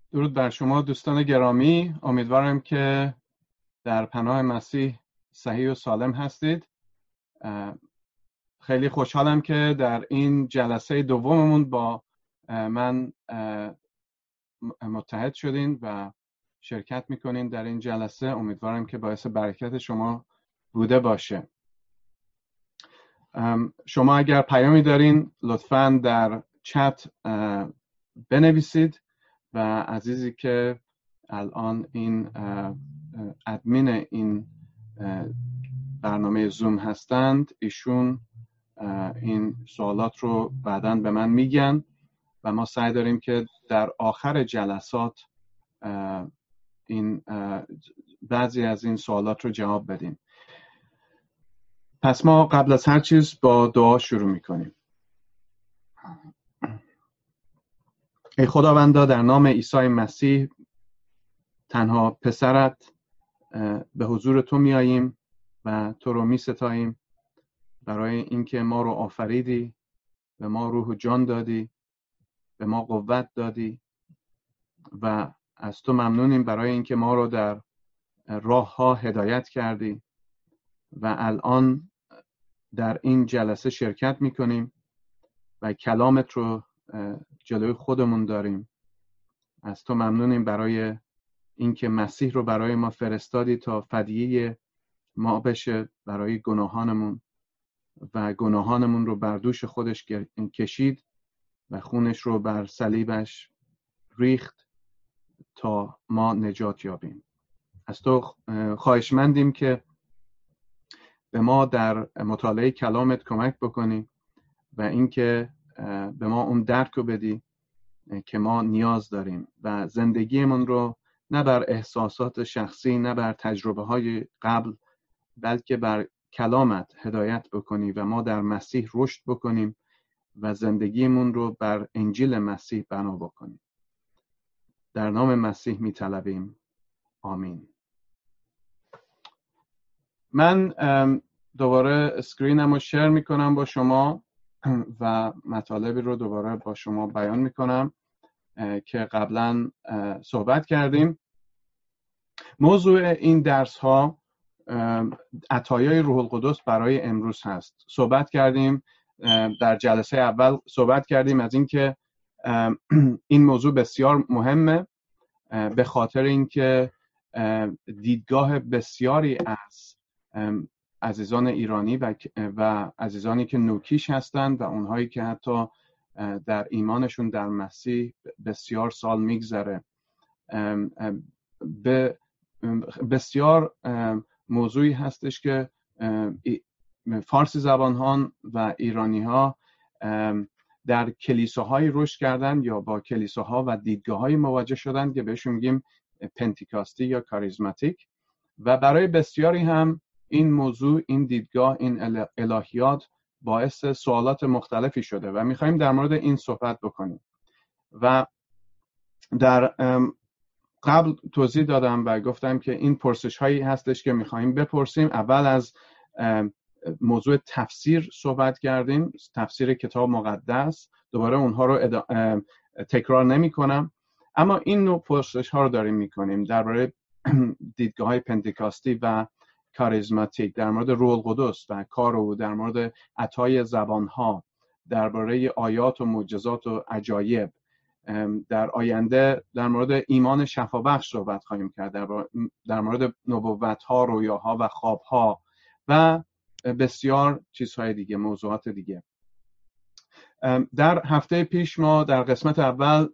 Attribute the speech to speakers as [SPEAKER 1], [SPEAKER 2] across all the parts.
[SPEAKER 1] درود بر شما دوستان گرامی. امیدوارم که در پناه مسیح صحیح و سالم هستید. خیلی خوشحالم که در این جلسه دوممون با من متحد شدین و شرکت میکنین در این جلسه. امیدوارم که باعث برکت شما بوده باشه. شما اگر پیامی دارین لطفاً در چت بنویسید و عزیزی که الان این ادمین این برنامه زوم هستند ایشون این سوالات رو بعداً به من میگن و ما سعی داریم که در آخر جلسات این بعضی از این سوالات رو جواب بدیم. پس ما قبل از هر چیز با دعا شروع میکنیم. ای خداوندا، در نام عیسی مسیح تنها پسرت به حضور تو میاییم و تو رو میستاییم برای اینکه ما رو آفریدی، به ما روح و جان دادی، به ما قوت دادی و از تو ممنونیم برای اینکه ما رو در راه ها هدایت کردی و الان در این جلسه شرکت میکنیم و کلامت رو جلوی خودمون داریم. از تو ممنونیم برای اینکه مسیح رو برای ما فرستادی تا فدیه ما بشه برای گناهانمون و گناهانمون رو بر دوش خودش کشید و خونش رو بر صلیبش ریخت تا ما نجات یابیم. از تو خواهشمندیم که به ما در مطالعه کلامت کمک بکنی و اینکه به ما اون درک رو بدی که ما نیاز داریم و زندگیمون رو نه بر احساسات شخصی، نه بر تجربه های قبل، بلکه بر کلامت هدایت بکنی و ما در مسیح رشد بکنیم و زندگیمون رو بر انجیل مسیح بنا بکنیم. در نام مسیح میطلبیم. آمین. من دوباره اسکرینم رو شیر میکنم با شما و مطالبی رو دوباره با شما بیان میکنم که قبلا صحبت کردیم. موضوع این درس ها عطایای روح القدس برای امروز هست. صحبت کردیم در جلسه اول، صحبت کردیم از اینکه این موضوع بسیار مهمه به خاطر اینکه دیدگاه بسیاری از عزیزان ایرانی و عزیزانی که نوکیش هستند و اونهایی که حتی در ایمانشون در مسیح بسیار سال میگذره، به بسیار موضوعی هستش که فارسی زبانان و ایرانی ها در کلیساهای رشد کردن یا با کلیساها و دیدگاه‌های مواجه شدن که بهشون میگیم پنتیکاستی یا کاریزماتیک و برای بسیاری هم این موضوع، این دیدگاه، این الهیات باعث سوالات مختلفی شده و میخوایم در مورد این صحبت بکنیم. و در قبل توضیح دادم و گفتم که این پرسش هایی هستش که میخوایم بپرسیم. اول از موضوع تفسیر صحبت کردیم، تفسیر کتاب مقدس. دوباره اونها رو تکرار نمی کنم، اما این نوع پرسش ها رو داریم میکنیم درباره دیدگاه های پنتیکاستی و کاریزماتیک، در مورد روح القدس و کار او، در مورد عطای زبان ها، درباره آیات و معجزات و عجایب. در آینده در مورد ایمان شفابخش صحبت خواهیم کرد، در مورد نبوت ها، رویاها و خواب ها و بسیار چیزهای دیگه، موضوعات دیگه. در هفته پیش ما در قسمت اول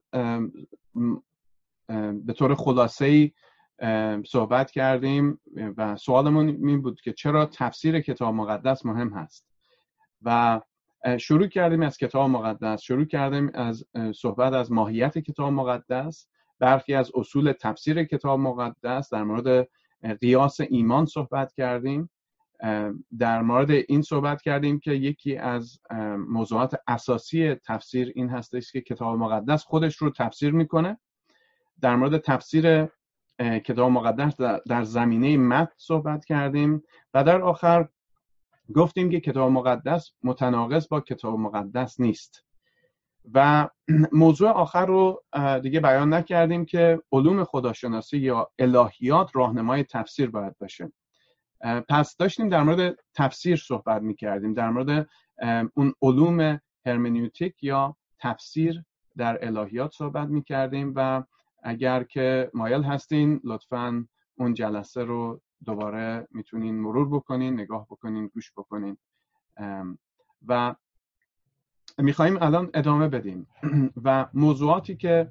[SPEAKER 1] به طور خلاصه‌ای صحبت کردیم و سوالمون این بود که چرا تفسیر کتاب مقدس مهم هست و شروع کردیم از کتاب مقدس، شروع کردیم از صحبت از ماهیت کتاب مقدس، برخی از اصول تفسیر کتاب مقدس، در مورد قیاس ایمان صحبت کردیم، در مورد این صحبت کردیم که یکی از موضوعات اساسی تفسیر این هستش که کتاب مقدس خودش رو تفسیر میکنه. در مورد تفسیر کتاب مقدس در زمینه متن صحبت کردیم و در آخر گفتیم که کتاب مقدس متناقض با کتاب مقدس نیست و موضوع آخر رو دیگه بیان نکردیم که علوم خداشناسی یا الهیات راهنمای تفسیر باید باشه. پس داشتیم در مورد تفسیر صحبت میکردیم، در مورد اون علوم هرمنوتیک یا تفسیر در الهیات صحبت میکردیم و اگر که مایل هستین لطفاً اون جلسه رو دوباره میتونین مرور بکنین، نگاه بکنین، گوش بکنین و میخواییم الان ادامه بدیم و موضوعاتی که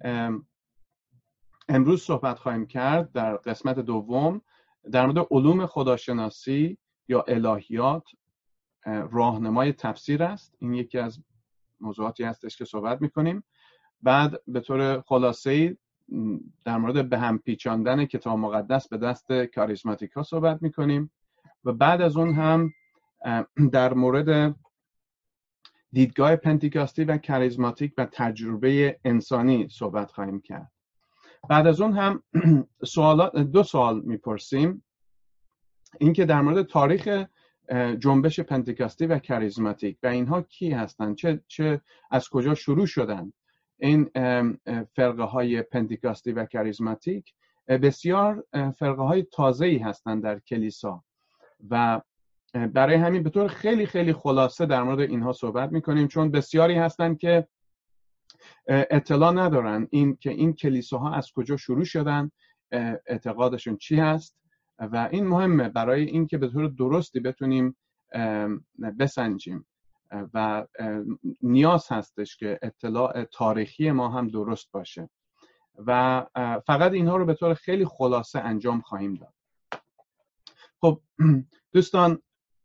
[SPEAKER 1] امروز صحبت خواهیم کرد در قسمت دوم در مورد علوم خداشناسی یا الهیات راهنمای تفسیر است. این یکی از موضوعاتی هستش که صحبت میکنیم. بعد به طور خلاصه‌ای در مورد به هم پیچاندن کتاب مقدس به دست کاریزماتیک ها صحبت میکنیم و بعد از اون هم در مورد دیدگاه پنتیکاستی و کاریزماتیک و تجربه انسانی صحبت خواهیم کرد. بعد از اون هم دو سوال میپرسیم، این که در مورد تاریخ جنبش پنتیکاستی و کاریزماتیک و اینها کی هستند، چه از کجا شروع شدند. این فرقه های پنتیکاستی و کاریزماتیک بسیار فرقه های تازه‌ای هستند در کلیسا و برای همین به طور خیلی خیلی خلاصه در مورد اینها صحبت میکنیم، چون بسیاری هستند که اطلاع ندارن این کلیساها از کجا شروع شدن، اعتقادشون چی هست و این مهمه برای اینکه به طور درستی بتونیم بسنجیم و نیاز هستش که اطلاع تاریخی ما هم درست باشه و فقط اینها رو به طور خیلی خلاصه انجام خواهیم داد. خب دوستان،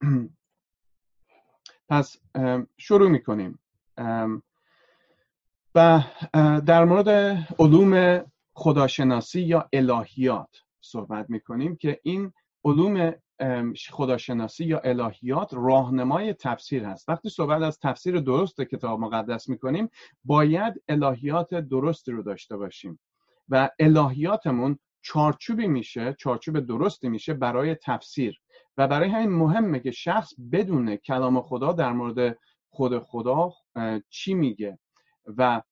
[SPEAKER 1] پس شروع میکنیم و در مورد علوم خداشناسی یا الهیات صحبت میکنیم که این علوم خداشناسی یا الهیات راهنمای تفسیر هست. وقتی صحبت از تفسیر درست کتاب مقدس میکنیم باید الهیات درستی رو داشته باشیم و الهیاتمون چارچوب درستی میشه برای تفسیر و برای همین مهمه که شخص بدونه کلام خدا در مورد خود خدا چی میگه و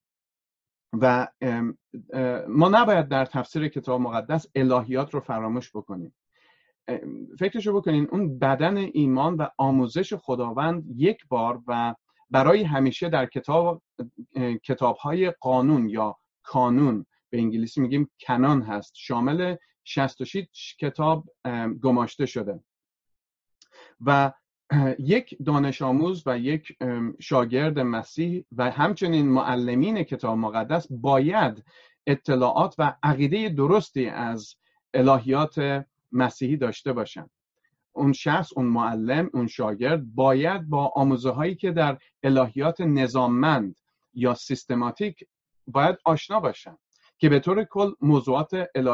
[SPEAKER 1] ما نباید در تفسیر کتاب مقدس الهیات رو فراموش بکنیم. فکرشو بکنین، اون بدن ایمان و آموزش خداوند یک بار و برای همیشه در کتاب‌های قانون یا کانون، به انگلیسی میگیم کنان هست، شامل 66 کتاب گماشته شده و یک دانش آموز و یک شاگرد مسیح و همچنین معلمین کتاب مقدس باید اطلاعات و عقیده درستی از الهیات مسیحی داشته باشند. اون شخص، اون معلم، اون شاگرد باید با آموزه هایی که در الهیات نظاممند یا سیستماتیک باید آشنا باشن که به طور کل موضوعات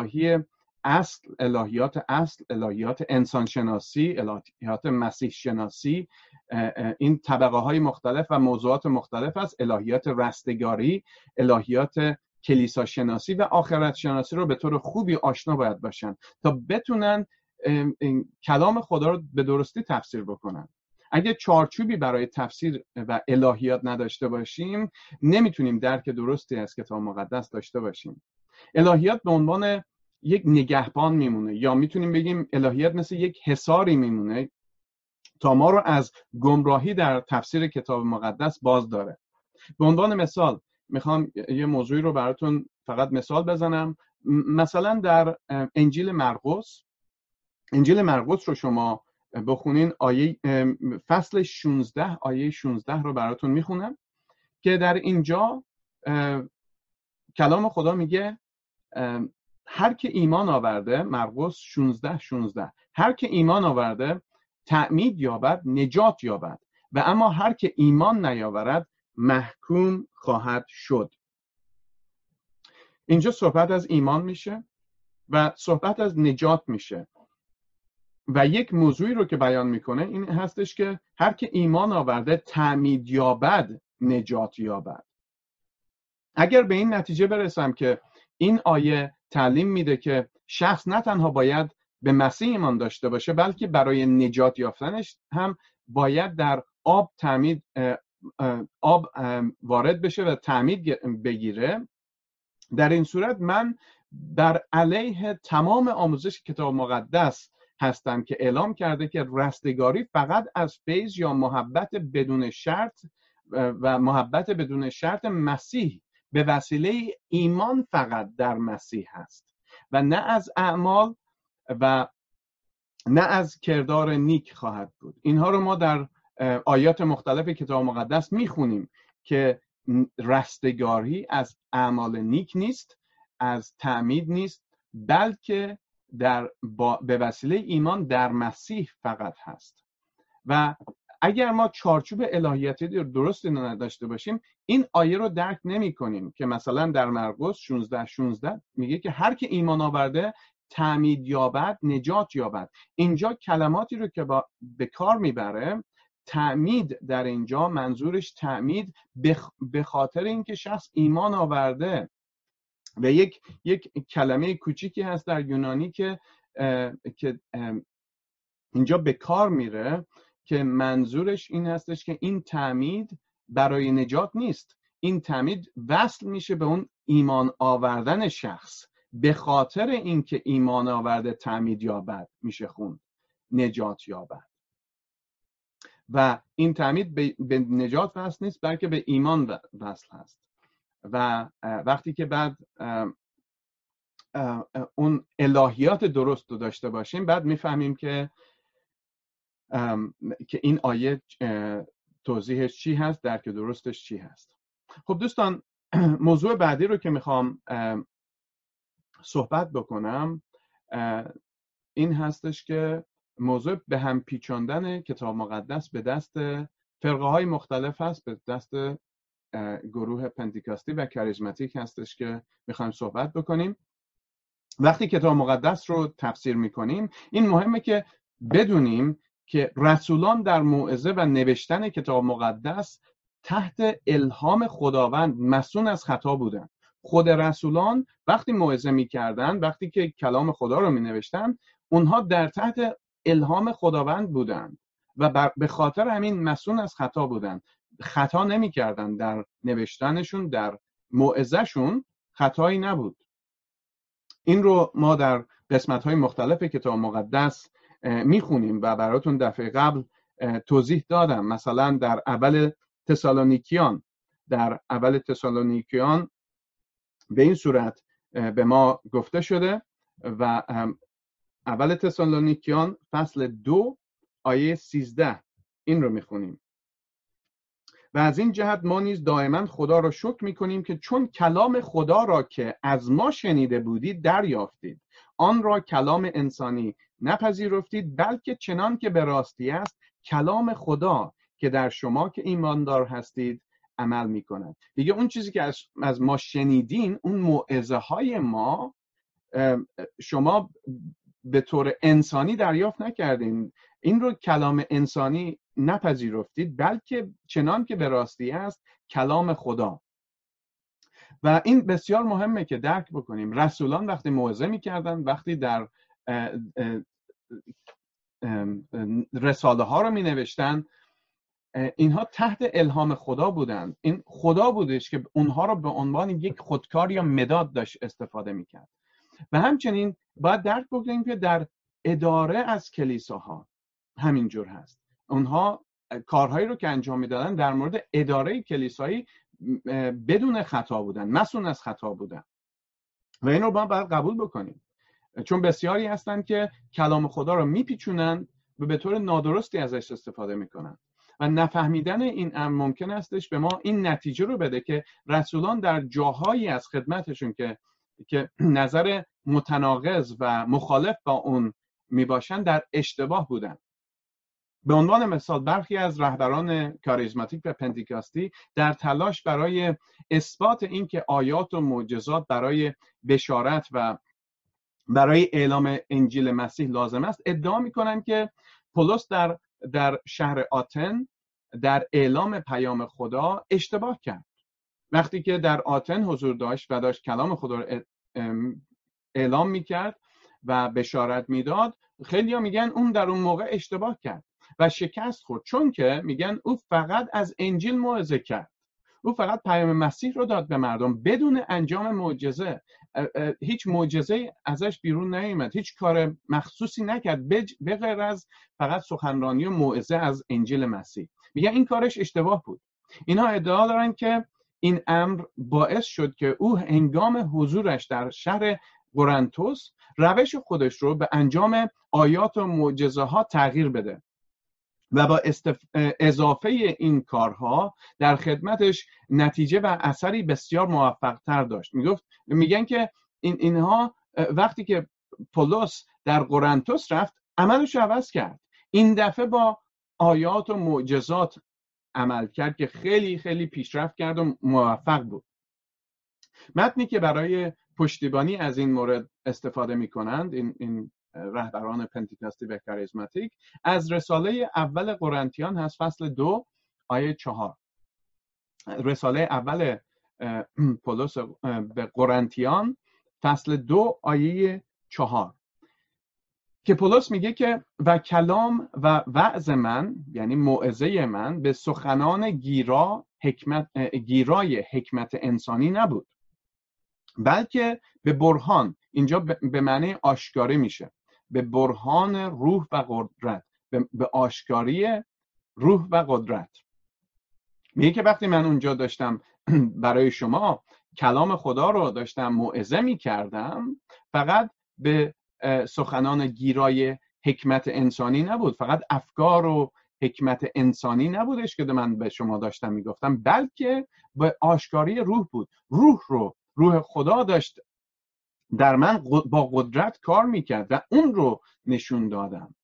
[SPEAKER 1] الهیات انسانشناسی، الهیات مسیح شناسی، این طبقه های مختلف و موضوعات مختلف است، الهیات رستگاری، الهیات کلیسا شناسی و آخرت شناسی رو به طور خوبی آشنا باید باشن تا بتونن کلام خدا رو به درستی تفسیر بکنن. اگه چارچوبی برای تفسیر و الهیات نداشته باشیم نمیتونیم درک درستی از کتاب مقدس داشته باشیم. الهیات به عنوان یک نگهبان میمونه یا میتونیم بگیم الهیات مثل یک حصاری میمونه تا ما رو از گمراهی در تفسیر کتاب مقدس باز داره. به عنوان مثال میخوام یه موضوعی رو براتون فقط مثال بزنم. مثلا در انجیل مرقس رو شما بخونین، فصل 16 آیه 16 رو براتون میخونم که در اینجا کلام خدا میگه هر که ایمان آورده، مرقس 16 هر که ایمان آورده تعمید یابد، نجات یابد و اما هر که ایمان نیاورد محکوم خواهد شد. اینجا صحبت از ایمان میشه و صحبت از نجات میشه و یک موضوعی رو که بیان میکنه این هستش که هر که ایمان آورده تعمید یابد، نجات یابد. اگر به این نتیجه برسم که این آیه تعلیم میده که شخص نه تنها باید به مسیح ایمان داشته باشه بلکه برای نجات یافتنش هم باید در آب تعمید آب وارد بشه و تعمید بگیره، در این صورت من در علیه تمام آموزش کتاب مقدس هستم که اعلام کرده که رستگاری فقط از فیض یا محبت بدون شرط و محبت بدون شرط مسیح به وسیله ایمان فقط در مسیح هست و نه از اعمال و نه از کردار نیک خواهد بود. اینها رو ما در آیات مختلف کتاب مقدس میخونیم که رستگاری از اعمال نیک نیست، از تعمید نیست، بلکه به وسیله ایمان در مسیح فقط هست. و اگر ما چارچوب الهیاتی درست نداشته باشیم این آیه رو درک نمی کنیم که مثلا در مرقس 16 میگه که هر که ایمان آورده تعمید یابد نجات یابد. اینجا کلماتی رو که به کار میبره، تعمید در اینجا منظورش تعمید به خاطر اینکه شخص ایمان آورده و یک کلمه کوچیکی هست در یونانی که اینجا به کار میره که منظورش این هستش که این تعمید برای نجات نیست، این تعمید وصل میشه به اون ایمان آوردن شخص. به خاطر اینکه ایمان آورده تعمید یابد میشه خوند نجات یابد و این تعمید به نجات وصل نیست بلکه به ایمان وصل هست. و وقتی که بعد اون الهیات درست رو داشته باشیم بعد میفهمیم که این آیه توضیحش چی هست، درک درستش چی هست. خب دوستان، موضوع بعدی رو که میخوام صحبت بکنم این هستش که موضوع به هم پیچاندن کتاب مقدس به دست فرقه های مختلف هست، به دست گروه پنتیکاستی و کاریزماتیک هستش که میخوایم صحبت بکنیم. وقتی کتاب مقدس رو تفسیر میکنیم این مهمه که بدونیم که رسولان در موعظه و نوشتن کتاب مقدس تحت الهام خداوند مصون از خطا بودن. خود رسولان وقتی موعظه میکردن، وقتی که کلام خدا رو مینوشتن، اونها در تحت الهام خداوند بودن و به خاطر همین مصون از خطا بودن. خطا نمیکردن در نوشتنشون، در موعظهشون خطایی نبود. این رو ما در قسمت‌های مختلف کتاب مقدس میخونیم و براتون دفعه قبل توضیح دادم. مثلا در اول تسالونیکیان به این صورت به ما گفته شده و اول تسالونیکیان فصل 2 آیه 13 این رو میخونیم: و از این جهت ما نیز دائما خدا را شکر میکنیم که چون کلام خدا را که از ما شنیده بودید دریافتید، آن را کلام انسانی نپذیرفتید، بلکه چنان که به راستی است کلام خدا که در شما که ایماندار هستید عمل میکند. دیگه اون چیزی که از ما شنیدین، اون موعظه های ما، شما به طور انسانی دریافت نکردین، این رو کلام انسانی نپذیرفتید، بلکه چنان که به راستی است کلام خدا. و این بسیار مهمه که درک بکنیم. رسولان وقتی موعظه میکردن، وقتی در رساله ها رو می نوشتن، اینها تحت الهام خدا بودند. این خدا بودش که اونها رو به عنوان یک خودکار یا مداد داشت استفاده میکرد. و همچنین باید درک بکنیم که در اداره از کلیساها همینجور هست. اونها کارهایی رو که انجام میدادن در مورد اداره کلیسایی بدون خطا بودن، مصون از خطا بودن و این رو باید قبول بکنیم. چون بسیاری هستن که کلام خدا رو میپیچونن و به طور نادرستی ازش استفاده میکنن و نفهمیدن این امر ممکن استش به ما این نتیجه رو بده که رسولان در جاهایی از خدمتشون که نظر متناقض و مخالف با اون میباشن در اشتباه بودن. به عنوان مثال برخی از رهبران کاریزماتیک و پنتیکاستی در تلاش برای اثبات این که آیات و معجزات برای بشارت و برای اعلام انجیل مسیح لازم است، ادعا میکنن که پولس در شهر آتن در اعلام پیام خدا اشتباه کرد. وقتی که در آتن حضور داشت و داشت کلام خدا رو اعلام میکرد و بشارت میداد، خیلی ها میگن اون در اون موقع اشتباه کرد. و شکست خورد، چون که میگن او فقط از انجیل موعظه کرد، او فقط پیام مسیح رو داد به مردم بدون انجام معجزه. هیچ معجزه ازش بیرون نیامد، هیچ کار مخصوصی نکرد به غیر از فقط سخنرانی و موعظه از انجیل مسیح. میگن این کارش اشتباه بود. اینها ادعا دارن که این امر باعث شد که او هنگام حضورش در شهر قرنتوس روش خودش رو به انجام آیات و معجزه ها تغییر بده و با اضافه این کارها در خدمتش نتیجه و اثری بسیار موفق تر داشت. میگن که اینها وقتی که پولس در قرنتوس رفت عملش عوض کرد، این دفعه با آیات و معجزات عمل کرد که خیلی خیلی پیشرفت کرد و موفق بود. متنی که برای پشتیبانی از این مورد استفاده میکنند این رهبران پنتیکاستی و کاریزماتیک از رساله اول قرنتیان هست، فصل 2 آیه 4. رساله اول پولس به قرنتیان فصل 2 آیه 4 که پولس میگه که و کلام و وعظ من، یعنی موعظه من، به سخنان گیرای حکمت انسانی نبود، بلکه به برهان، اینجا به معنی آشکاری میشه، به برهان روح و قدرت، به آشکاری روح و قدرت. میگه که وقتی من اونجا داشتم برای شما کلام خدا رو داشتم موعظه میکردم، فقط به سخنان گیرای حکمت انسانی نبود، فقط افکار و حکمت انسانی نبودش که من به شما داشتم میگفتم، بلکه به آشکاری روح بود. روح خدا داشت در من با قدرت کار میکرد و اون رو نشون دادم.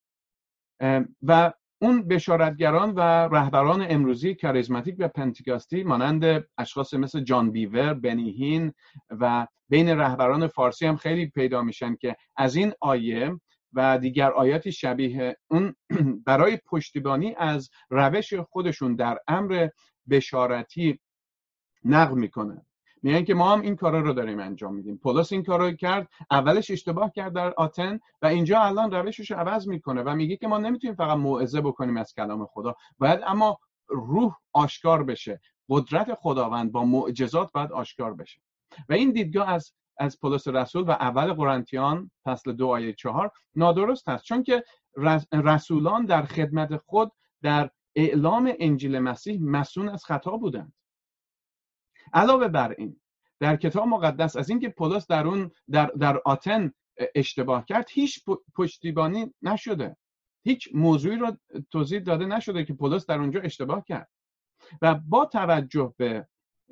[SPEAKER 1] و اون بشارتگران و رهبران امروزی کاریزماتیک و پنتیکاستی مانند اشخاص مثل جان بیور، بنی هین و بین رهبران فارسی هم خیلی پیدا میشن که از این آیه و دیگر آیاتی شبیه اون برای پشتیبانی از روش خودشون در امر بشارتی نقل میکنن. میگن که ما هم این کارا رو داریم انجام میدیم. پولس این کارو کرد، اولش اشتباه کرد در آتن و اینجا الان روشش رو عوض میکنه و میگه که ما نمیتونیم فقط موعظه بکنیم از کلام خدا، باید اما روح آشکار بشه، قدرت خداوند با معجزات باید آشکار بشه. و این دیدگاه از پولس رسول و اول قرنتیان فصل 2 آیه 4 نادرست است، چون که رسولان در خدمت خود در اعلام انجیل مسیح مسئول از خطا بودند. علاوه بر این در کتاب مقدس از اینکه پولس در آتن اشتباه کرد هیچ پشتیبانی نشده، هیچ موضوعی رو توضیح داده نشده که پولس در اونجا اشتباه کرد. و با توجه به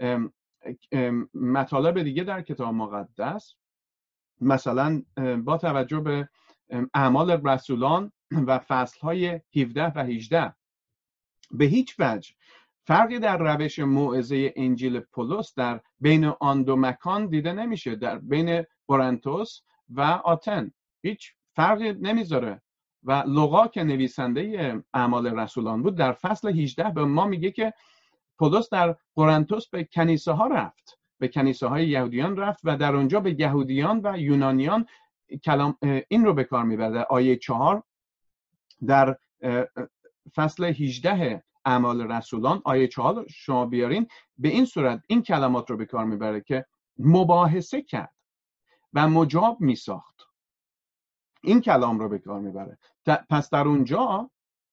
[SPEAKER 1] مطالب دیگه در کتاب مقدس، مثلا با توجه به اعمال رسولان و فصلهای 17 و 18، به هیچ وجه فرقی در روش موعظه انجیل پولس در بین آن دو مکان دیده نمیشه، در بین قرنتوس و آتن هیچ فرقی نمیذاره. و لوقا که نویسنده اعمال رسولان بود در فصل 18 به ما میگه که پولس در قرنتوس به کنیسه ها رفت، به کنیسه های یهودیان رفت و در اونجا به یهودیان و یونانیان کلام این رو به کار میبرد. در آیه 4 در فصل 18 اعمال رسولان آیه 4 شما بیارین، به این صورت این کلمات رو به کار میبره که مباحثه کرد و مجاب میساخت. این کلام رو به کار میبره. پس در اونجا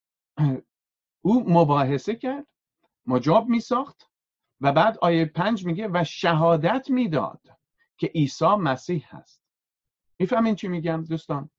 [SPEAKER 1] او مباحثه کرد، مجاب میساخت و بعد آیه 5 میگه و شهادت میداد که عیسی مسیح هست. میفهمین چی میگم دوستان؟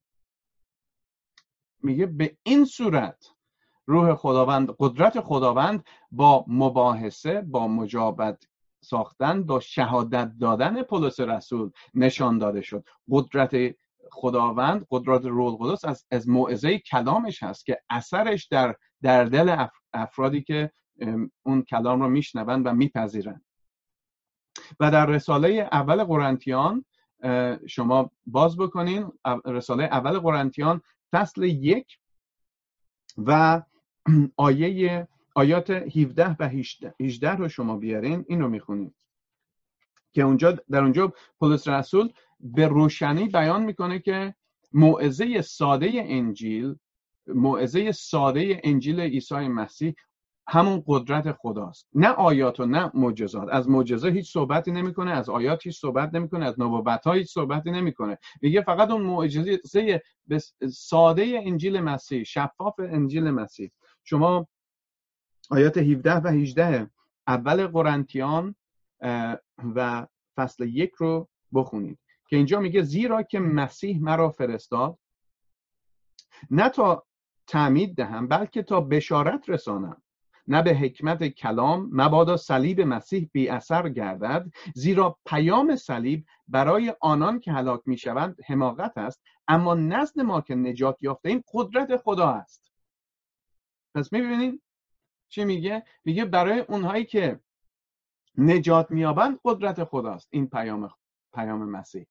[SPEAKER 1] میگه به این صورت روح خداوند، قدرت خداوند با مباحثه، با مجابت ساختن، با شهادت دادن پولس رسول نشان داده شد. قدرت خداوند، قدرت روح القدس از موعظه کلامش هست که اثرش در دل افرادی که اون کلام رو میشنوند و میپذیرند. و در رساله اول قرنتیان شما باز بکنین، رساله اول قرنتیان فصل 1 و آیات 17 و 18 رو شما بیارین، این رو میخونیم که در اونجا پولس رسول به روشنی بیان میکنه که موعظه ساده انجیل موعظه ساده انجیل عیسی مسیح همون قدرت خداست، نه آیات و نه معجزات. از معجزه هیچ صحبتی نمیکنه، از آیات هیچ صحبت نمیکنه، از نبوت‌ها هیچ صحبتی نمیکنه. میگه فقط اون معجزه ساده انجیل مسیح، شفاف انجیل مسیح. شما آیات 17 و 18 اول قرنتیان و فصل 1 رو بخونید که اینجا میگه زیرا که مسیح مرا فرستاد نه تا تعمید دهم بلکه تا بشارت رسانم، نه به حکمت کلام، مبادا صلیب مسیح بی اثر گردد، زیرا پیام صلیب برای آنان که هلاک میشوند حماقت است، اما نزد ما که نجات یافته ایم قدرت خدا است. پس میبینید چی میگه؟ میگه برای اونهایی که نجات میابند قدرت خداست این پیام مسیح.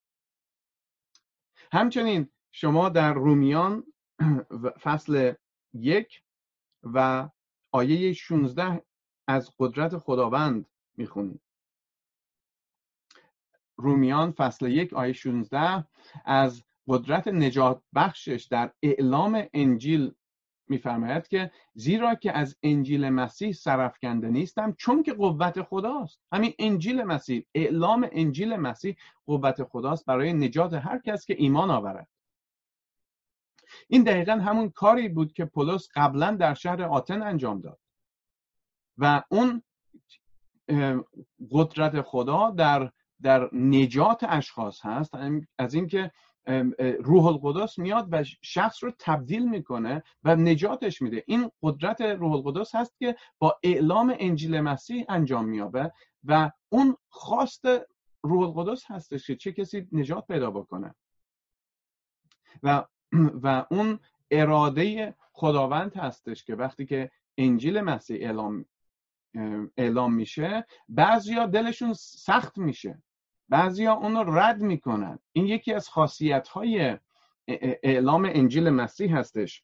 [SPEAKER 1] همچنین شما در رومیان فصل 1 و آیه 16 از قدرت خداوند میخونید. رومیان فصل 1 آیه 16 از قدرت نجات بخشش در اعلام انجیل میفرماید که زیرا که از انجیل مسیح سرافکنده نیستم چون که قوت خداست. همین انجیل مسیح، اعلام انجیل مسیح قوت خداست برای نجات هر کس که ایمان آورد. این دقیقاً همون کاری بود که پولس قبلا در شهر آتن انجام داد و اون قدرت خدا در نجات اشخاص هست، از اینکه روح القدس میاد و شخص رو تبدیل میکنه و نجاتش میده. این قدرت روح القدس هست که با اعلام انجیل مسیح انجام میابه و اون خواست روح القدس هستش که چه کسی نجات پیدا بکنه و اون اراده خداوند هستش که وقتی که انجیل مسیح اعلام میشه بعضیا دلشون سخت میشه، بعضیا اون رو رد میکنن. این یکی از خاصیت‌های اعلام انجیل مسیح هستش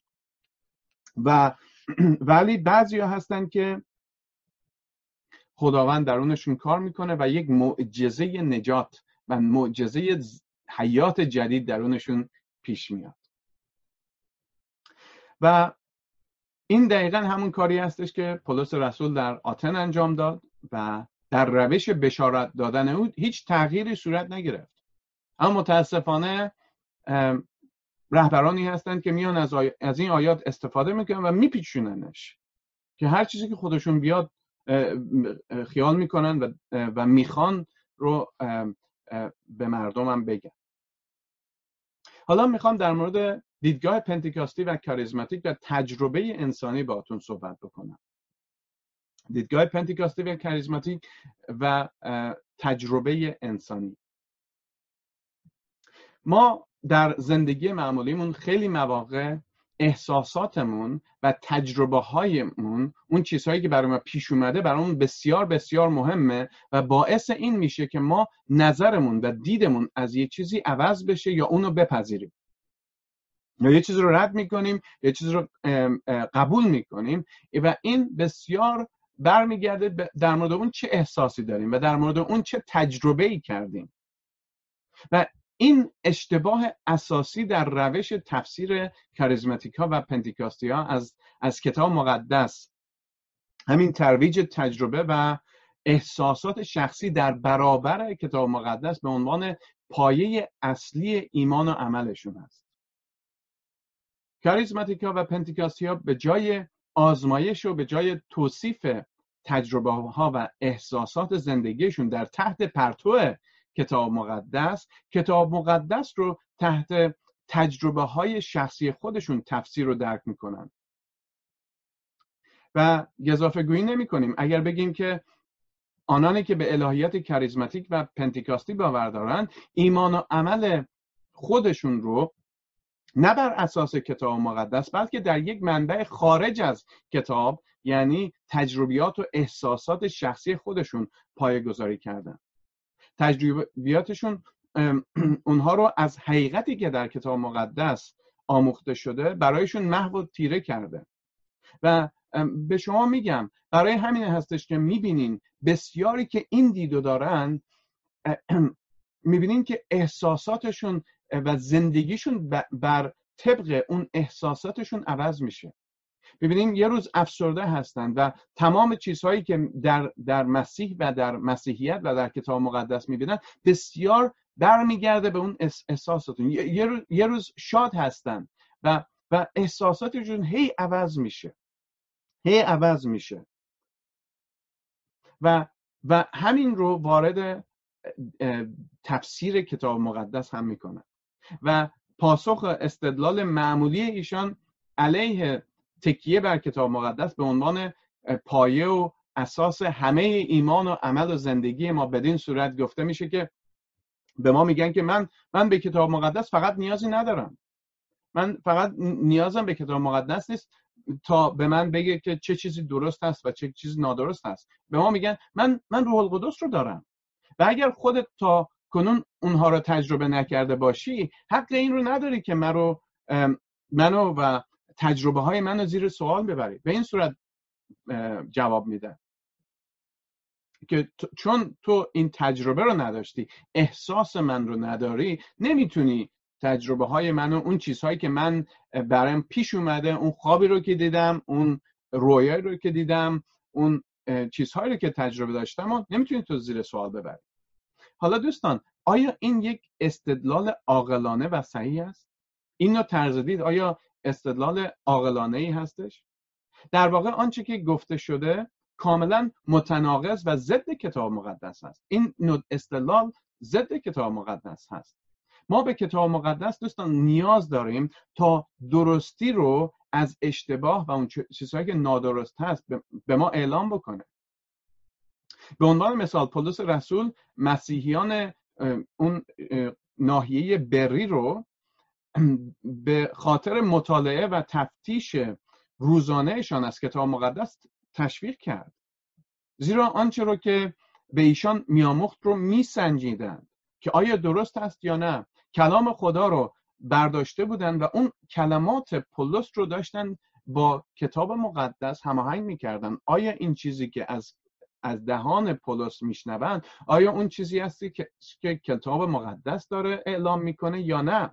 [SPEAKER 1] ولی بعضیا هستن که خداوند درونشون کار میکنه و یک معجزه نجات و معجزه حیات جدید درونشون پیش میاد. و این دقیقاً همون کاری هستش که پولس رسول در آتن انجام داد و در روش بشارت دادن او هیچ تغییری صورت نگرفت. اما متاسفانه رهبرانی هستند که میان از این آیات استفاده میکنن و میپیچوننش که هر چیزی که خودشون بیاد خیال میکنن و میخوان رو به مردمم بگن. حالا میخوام در مورد دیدگاه پنتیکاستی و کاریزماتیک و تجربه انسانی باهاتون صحبت بکنم. دیدگاه پنتیکاستی و کاریزماتیک و تجربه انسانی. ما در زندگی معمولیمون خیلی مواقع احساساتمون و تجربه هایمون، اون چیزهایی که برای ما پیش اومده برامون بسیار بسیار مهمه و باعث این میشه که ما نظرمون و دیدمون از یه چیزی عوض بشه یا اونو بپذیریم، یا یه چیز رو رد میکنیم، یه چیز رو قبول میکنیم و این بسیار برمیگرده در مورد اون چه احساسی داریم و در مورد اون چه تجربه‌ای کردیم. و این اشتباه اساسی در روش تفسیر کاریزماتیک‌ها و پنتیکاستی‌ها از کتاب مقدس، همین ترویج تجربه و احساسات شخصی در برابر کتاب مقدس به عنوان پایه اصلی ایمان و عملشون است. کاریزماتیک‌ها و پنتیکاستی‌ها به جای آزمایش و به جای توصیف تجربه‌ها و احساسات زندگیشون در تحت پرتو کتاب مقدس رو تحت تجربه‌های شخصی خودشون تفسیر و درک میکنن و گزافه‌گویی نمی‌کنیم اگر بگیم که آنانی که به الهیات کاریزماتیک و پنتیکاستی باور دارند ایمان و عمل خودشون رو نه بر اساس کتاب مقدس بلکه در یک منبع خارج از کتاب، یعنی تجربیات و احساسات شخصی خودشون پایه‌گذاری کردن. تجربیاتشون اونها رو از حقیقتی که در کتاب مقدس آموخته شده برایشون محو و تیره کرده. و به شما میگم برای همین هستش که میبینین بسیاری که این دیدو دارن میبینین که احساساتشون و زندگیشون بر طبق اون احساساتشون عوض میشه. ببینیم یه روز افسرده هستن و تمام چیزهایی که در مسیح و در مسیحیت و در کتاب مقدس میبینن بسیار برمیگرده به اون احساساتون. یه روز شاد هستن و احساساتشون هی عوض میشه و همین رو وارد تفسیر کتاب مقدس هم میکنن و پاسخ استدلال معمولی ایشان علیه تکیه بر کتاب مقدس به عنوان پایه و اساس همه ایمان و عمل و زندگی ما بدین صورت گفته میشه که به ما میگن که من به کتاب مقدس فقط نیازی ندارم. من فقط نیازم به کتاب مقدس نیست تا به من بگه که چه چیزی درست است و چه چیزی نادرست است. به ما میگن من روح القدس رو دارم و اگر خودت تا کنون اونها رو تجربه نکرده باشی حق این رو نداری که منو و تجربه های منو زیر سوال ببری. به این صورت جواب میدن که چون تو این تجربه رو نداشتی، احساس من رو نداری، نمیتونی تجربه های منو، اون چیزهایی که من برام پیش اومده، اون خوابی رو که دیدم، اون رویایی رو که دیدم، اون چیزهایی رو که تجربه داشتم و نمیتونی تو زیر سوال ببری. حالا دوستان، آیا این یک استدلال عاقلانه و صحیح است؟ این نوع طرز دید آیا استدلال عاقلانه ای هستش؟ در واقع آنچه که گفته شده کاملا متناقض و ضد کتاب مقدس است. این نوع استدلال ضد کتاب مقدس هست. ما به کتاب مقدس دوستان نیاز داریم تا درستی رو از اشتباه و اون چیزهایی که نادرست هست به ما اعلام بکنه. به عنوان مثال پولس رسول مسیحیان اون ناحیه بری رو به خاطر مطالعه و تفتیش روزانهشان از کتاب مقدس تشویق کرد، زیرا آنچه رو که به ایشان میاموخت رو میسنجیدند که آیا درست است یا نه. کلام خدا رو برداشته بودند و اون کلمات پولس رو داشتن با کتاب مقدس هماهنگ میکردن. آیا این چیزی که از دهان پولس میشنوند آیا اون چیزی هستی که کتاب مقدس داره اعلام میکنه یا نه؟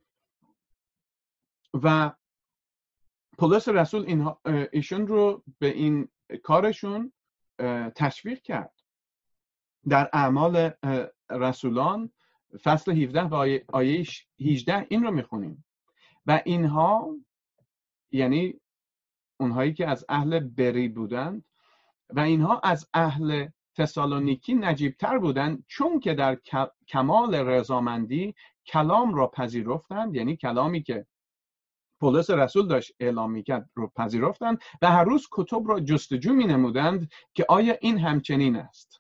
[SPEAKER 1] و پولس رسول ایشون رو به این کارشون تشویق کرد. در اعمال رسولان فصل 17 و آیه 18 این رو میخونیم و اینها یعنی اونهایی که از اهل بری بودند و اینها از اهل تسالونیکی نجیبتر بودند، چون که در کمال رضامندی کلام را پذیرفتند، یعنی کلامی که پولس رسول داشت اعلام میکرد رو پذیرفتند و هر روز کتب را جستجو مینمودند که آیا این همچنین است.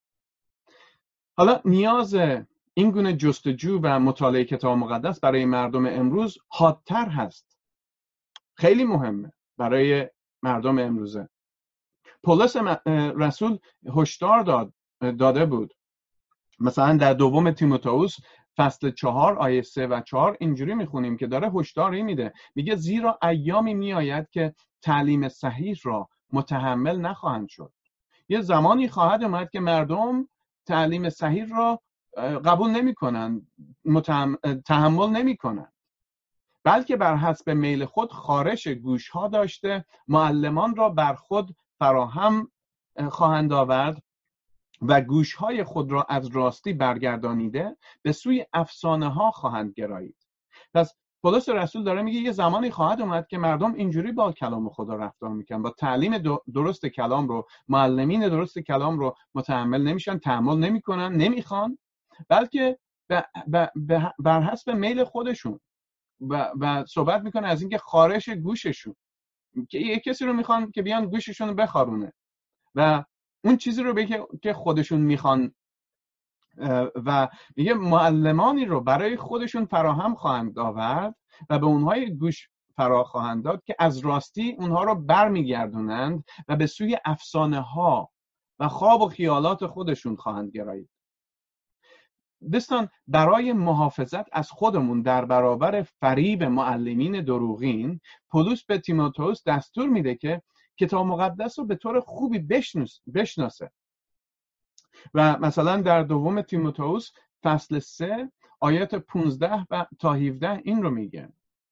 [SPEAKER 1] حالا نیاز این گونه جستجو و مطالعه کتاب مقدس برای مردم امروز حادتر هست. خیلی مهمه برای مردم امروزه. پولس رسول هشدار داده بود. مثلا در دوم تیموتائوس فصل 4 آیه 3 و 4 اینجوری میخونیم که داره هشداری میده، میگه زیرا ایامی میآید که تعلیم صحیح را متحمل نخواهند شد. یه زمانی خواهد اومد که مردم تعلیم صحیح را قبول نمیکنن، تحمل نمیکنن، بلکه بر حسب میل خود خارش گوشها داشته معلمان را بر خود فراهم خواهند آورد و گوشهای خود را از راستی برگردانیده به سوی افسانه ها خواهند گرایید. پس پولس رسول داره میگه یه زمانی خواهد اومد که مردم اینجوری با کلام خدا رفتار میکنن، با تعلیم درست کلام رو، معلمین درست کلام رو متحمل نمیشن، تحمل نمیکنن، نمیخوان، بلکه بر حسب میل خودشون و صحبت میکنه از اینکه خارش گوششون، که یه کسی رو میخوان که بیان گوششون رو بخارونه و اون چیزی رو که خودشون میخوان و میگه معلمانی رو برای خودشون فراهم خواهند آورد و به اونهای گوش فرا خواهند داد که از راستی اونها رو برمیگردونند و به سوی افسانه ها و خواب و خیالات خودشون خواهند گرایید. دوستان، برای محافظت از خودمون در برابر فریب معلمین دروغین، پولس به تیموتائوس دستور میده که کتاب مقدس رو به طور خوبی بشناسه. و مثلا در دوم تیموتائوس فصل 3 آیات 15 تا 17 این رو میگه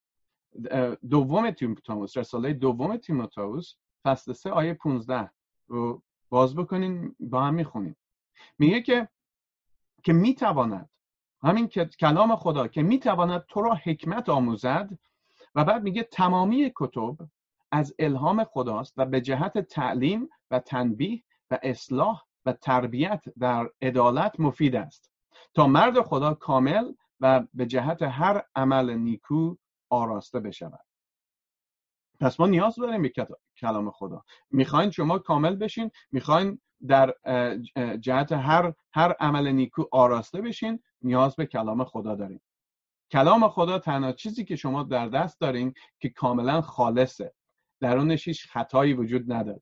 [SPEAKER 1] دوم تیموتائوس، رساله دوم تیموتائوس فصل 3 آیه 15 رو باز بکنین با هم میخونیم. میگه که میتواند، همین که کلام خدا که میتواند تو را حکمت آموزد، و بعد میگه تمامی کتب از الهام خداست و به جهت تعلیم و تنبیه و اصلاح و تربیت در عدالت مفید است تا مرد خدا کامل و به جهت هر عمل نیکو آراسته بشود. پس ما نیاز داریم به کلام خدا. میخواین شما کامل بشین، میخواین در جهت هر عمل نیکو آراسته بشین، نیاز به کلام خدا داریم. کلام خدا تنها چیزی که شما در دست دارین که کاملا خالصه، درونش هیچ خطایی وجود نداره.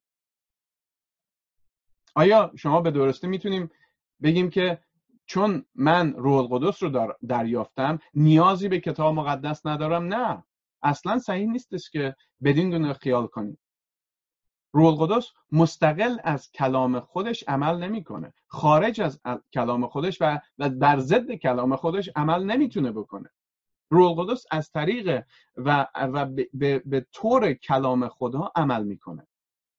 [SPEAKER 1] آیا شما به درستی میتونیم بگیم که چون من روح القدس رو دریافتم نیازی به کتاب مقدس ندارم؟ نه، اصلا صحیح نیستش که بدین گونه خیال کنید. روح القدس مستقل از کلام خودش عمل نمیکنه، خارج از کلام خودش و بر ضد کلام خودش عمل نمیتونه بکنه. روح القدس از طریق و به طور کلام خدا عمل میکنه.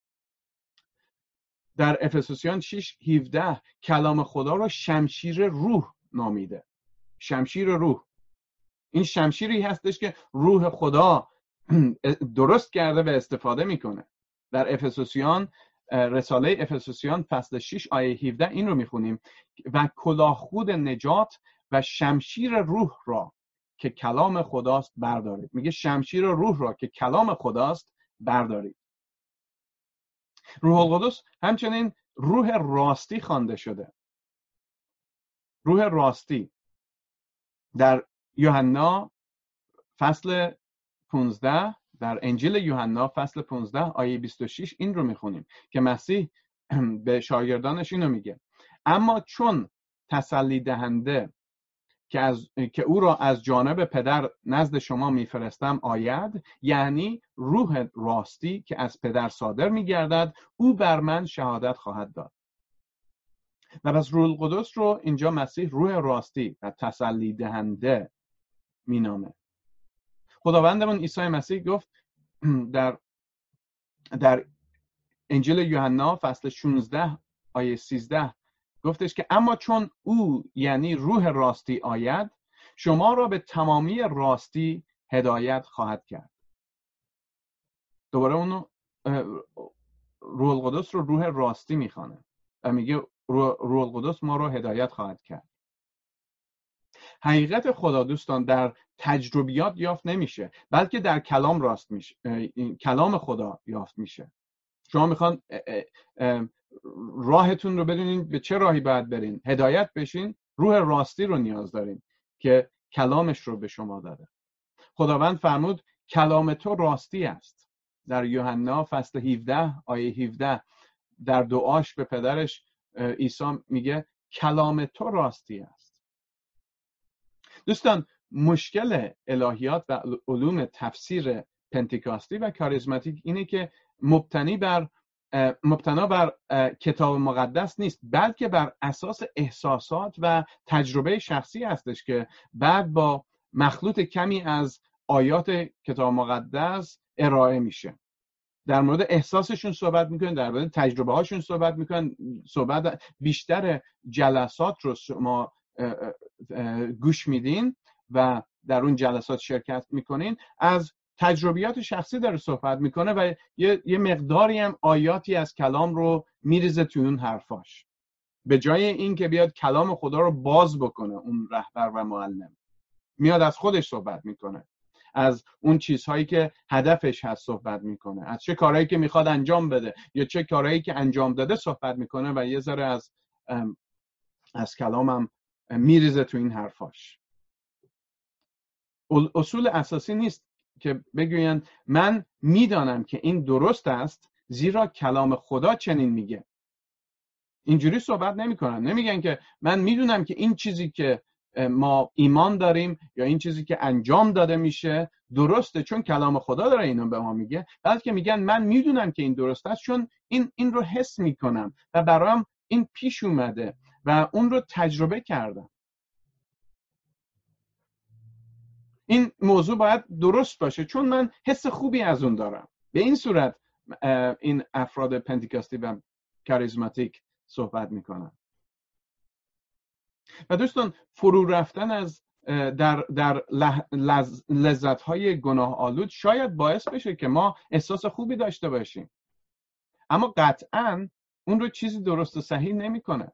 [SPEAKER 1] در افسوسیان 6:17 کلام خدا رو شمشیر روح نامیده. شمشیر روح، این شمشیری هستش که روح خدا درست کرده و استفاده میکنه. در افسوسیان، رساله افسوسیان فصل 6 آیه 17 این رو میخونیم: و کلاهخود نجات و شمشیر روح را که کلام خداست بردارید. میگه شمشیر روح را که کلام خداست بردارید. روح القدس همچنین روح راستی خوانده شده. روح راستی در یوحنا فصل 15، در انجیل یوحنا فصل 15 آیه 26 این رو میخونیم که مسیح به شاگردانش اینو میگه: اما چون تسلی دهنده که او را از جانب پدر نزد شما میفرستم آید، یعنی روح راستی که از پدر صادر میگردد، او بر من شهادت خواهد داد. و پس روح القدس رو اینجا مسیح روح راستی و تسلی دهنده مینامه. خداوندمون عیسی مسیح گفت در انجیل یوحنا فصل 16 آیه 13 گفتش که اما چون او یعنی روح راستی آید، شما را به تمامی راستی هدایت خواهد کرد. دوباره اونو روح القدس رو روح راستی میخوانه و میگه روح القدس ما رو هدایت خواهد کرد. حقیقت خدا دوستان در تجربیات یافت نمیشه، بلکه در کلام راست میشه، کلام خدا یافت میشه. شما میخوان راهتون رو بدونین به چه راهی باید برین، هدایت بشین، روح راستی رو نیاز دارین که کلامش رو به شما داده. خداوند فرمود کلام تو راستی است. در یوحنا فصل 17 آیه 17 در دعاش به پدرش عیسی میگه کلام تو راستی است. دوستان مشکل الهیات و علوم تفسیر پنتیکاستی و کاریزماتیک اینه که مبتنا بر کتاب مقدس نیست، بلکه بر اساس احساسات و تجربه شخصی هستش که بعد با مخلوط کمی از آیات کتاب مقدس ارائه میشه. در مورد احساسشون صحبت میکنن، در مورد تجربه هاشون صحبت میکنن. صحبت بیشتر جلسات رو شما گوش میدین و در اون جلسات شرکت میکنین، از تجربیات شخصی داره صحبت میکنه و یه مقداری هم آیاتی از کلام رو میریزه توی اون حرفاش، به جای این که بیاد کلام خدا رو باز بکنه. اون رهبر و معلم میاد از خودش صحبت میکنه، از اون چیزهایی که هدفش هست صحبت میکنه، از چه کارهایی که میخواد انجام بده یا چه کارهایی که انجام داده صحبت میکنه و یه ذره از کلامم میریزه تو این حرفاش. اصول اساسی نیست که بگوین من میدانم که این درست است زیرا کلام خدا چنین میگه. اینجوری صحبت نمیکنن. نمیگن که من میدونم که این چیزی که ما ایمان داریم یا این چیزی که انجام داده میشه درسته چون کلام خدا داره اینو به ما میگه، بلکه میگن من میدونم که این درست است چون این رو حس میکنم و برایم این پیش اومده و اون رو تجربه کردم. این موضوع باید درست باشه چون من حس خوبی از اون دارم. به این صورت این افراد پنتیکاستی و کاریزماتیک صحبت میکنن. و دوستان فرو رفتن از در لذت‌های گناه آلود شاید باعث بشه که ما احساس خوبی داشته باشیم، اما قطعاً اون رو چیزی درست و صحیح نمیکنه.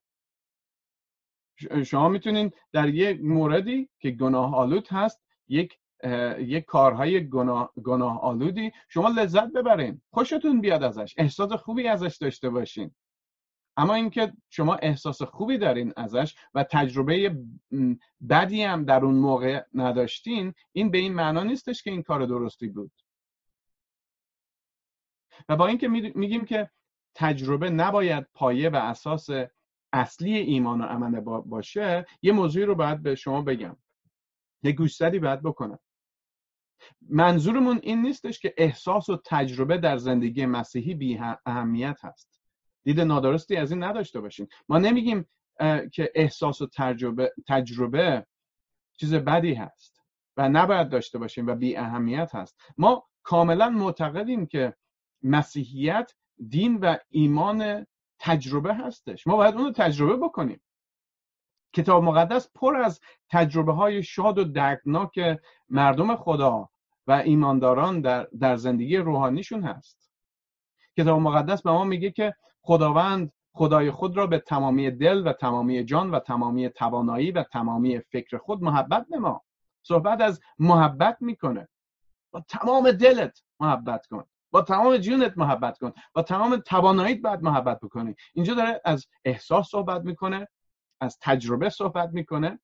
[SPEAKER 1] شما میتونین در یک موردی که گناه آلود هست، یک کارهای گناه آلودی شما لذت ببرین، خوشتون بیاد ازش، احساس خوبی ازش داشته باشین. اما اینکه شما احساس خوبی دارین ازش و تجربه بدی هم در اون موقع نداشتین، این به این معنا نیستش که این کار درستی بود. و با اینکه میگیم که تجربه نباید پایه و اساس اصلی ایمان و عمل باشه، یه موضوعی رو باید به شما بگم، یه گوشزدی باید بکنم. منظورمون این نیستش که احساس و تجربه در زندگی مسیحی بی اهمیت هست. دید نادرستی از این نداشته باشین. ما نمیگیم که احساس و تجربه چیز بدی هست و نباید داشته باشیم و بی اهمیت هست. ما کاملا معتقدیم که مسیحیت دین و ایمان تجربه هستش. ما باید اون رو تجربه بکنیم. کتاب مقدس پر از تجربه های شاد و دردناک مردم خدا و ایمانداران در زندگی روحانیشون هست. کتاب مقدس به ما میگه که خداوند خدای خود را به تمامی دل و تمامی جان و تمامی توانایی و تمامی فکر خود محبت نما. صحبت از محبت میکنه. با تمام دلت محبت کن، با تمام جونت محبت کن، با تمام تواناییت باید محبت بکنی. اینجا داره از احساس صحبت میکنه، از تجربه صحبت میکنه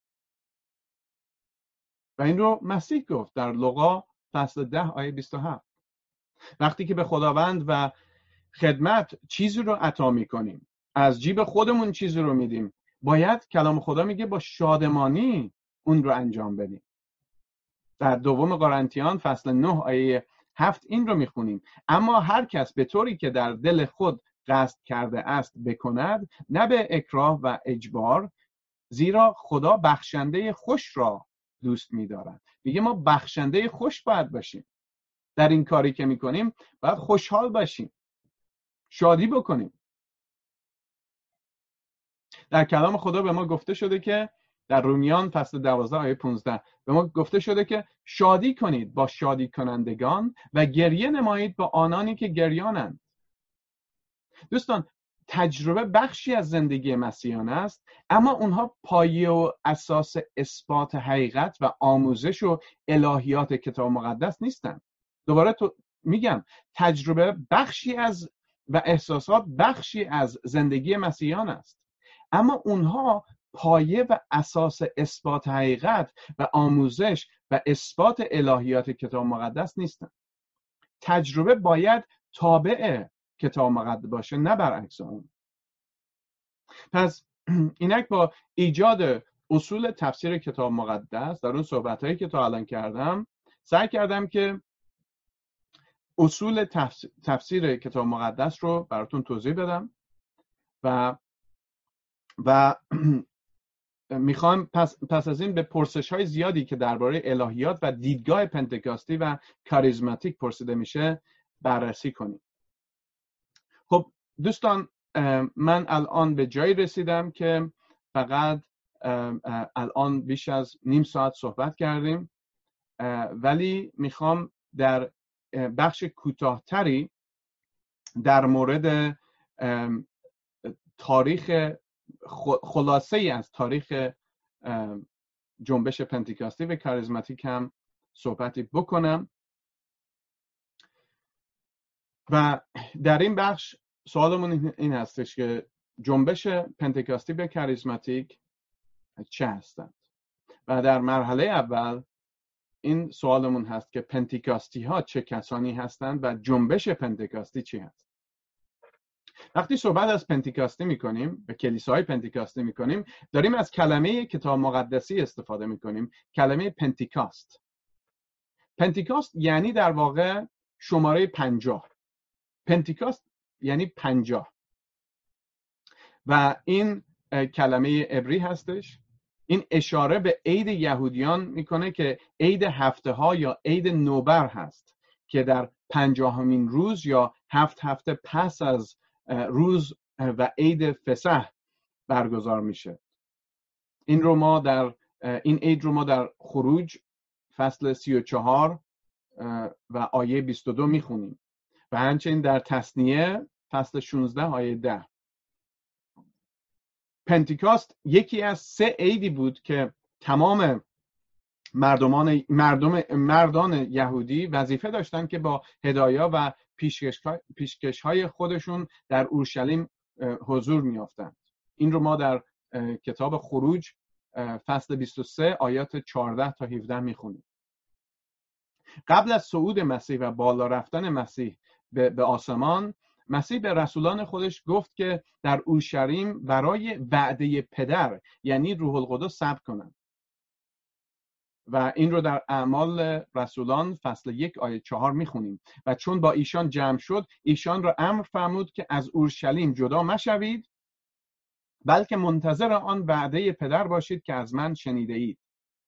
[SPEAKER 1] و این رو مسیح گفت در لوقا فصل 10 آیه 27. وقتی که به خداوند و خدمت چیزی رو عطا میکنیم، از جیب خودمون چیزی رو میدیم، باید کلام خدا میگه با شادمانی اون رو انجام بدیم. در دوم قرنتیان فصل 9 آیه 7 این رو میخونیم: اما هر کس به طوری که در دل خود قصد کرده است بکند، نه به اکراه و اجبار، زیرا خدا بخشنده خوش را دوست می‌دارد. میگه ما بخشنده خوش باید باشیم. در این کاری که میکنیم باید خوشحال باشیم، شادی بکنیم. در کلام خدا به ما گفته شده که در رومیان فصل 12 آیه 15 به ما گفته شده که شادی کنید با شادی کنندگان و گریه نمایید با آنانی که گریانند. دوستان، تجربه بخشی از زندگی مسیحیان است، اما اونها پایه و اساس اثبات حقیقت و آموزش و الهیات کتاب مقدس نیستند. دوباره میگم تجربه بخشی از و احساسات بخشی از زندگی مسیحیان است، اما اونها پایه و اساس اثبات حقیقت و آموزش و اثبات الهیات کتاب مقدس نیستند. تجربه باید تابع کتاب مقدس باشه، نه برعکس اون. پس اینک با ایجاد اصول تفسیر کتاب مقدس در اون صحبت‌هایی که تا الان کردم، سعی کردم که اصول تفسیر کتاب مقدس رو براتون توضیح بدم و میخوام پس از این به پرسش‌های زیادی که درباره الهیات و دیدگاه پنتکاستی و کاریزماتیک پرسیده میشه بررسی کنیم. خب دوستان، من الان به جایی رسیدم که فقط الان بیش از نیم ساعت صحبت کردیم، ولی میخوام در بخش کوتاه‌تری در مورد تاریخ خلاصه ای از تاریخ جنبش پنتکاستی و کاریزماتیک هم صحبتی بکنم. و در این بخش سوالمون این هستش که جنبش پنتکاستی و کاریزماتیک چه هستند؟ و در مرحله اول این سوالمون هست که پنتکاستی ها چه کسانی هستند و جنبش پنتکاستی چی هست؟ وقتی صحبت از پنتکاستی میکنیم و کلیساهای پنتکاستی میکنیم، داریم از کلمه کتاب مقدسی استفاده میکنیم، کلمه پنتیکاست. پنتیکاست یعنی در واقع شماره 50. پنتیکاست یعنی 50 و این کلمه عبری هستش این اشاره به عید یهودیان میکنه که عید هفته ها یا عید نوبر هست که در 50مین روز یا 7 هفته پس از روز و عید فسح برگزار میشه. این عید رو ما در خروج فصل 34 و آیه 22 میخونیم و همچنین در تثنیه فصل 16 آیه 10. پنتیکاست یکی از 3 عیدی بود که تمام مردان یهودی وظیفه داشتن که با هدایا و پیشکش‌های خودشون در اورشلیم حضور می‌یافتند. این رو ما در کتاب خروج فصل 23 آیات 14 تا 17 می‌خونیم. قبل از صعود مسیح و بالا رفتن مسیح به آسمان، مسیح به رسولان خودش گفت که در اورشلیم برای وعده پدر یعنی روح القدس صبر کنند و این رو در اعمال رسولان فصل 1 آیه 4 میخونیم. و چون با ایشان جمع شد، ایشان را امر فرمود که از اورشلیم جدا مشوید، بلکه منتظر آن وعده پدر باشید که از من شنیده اید.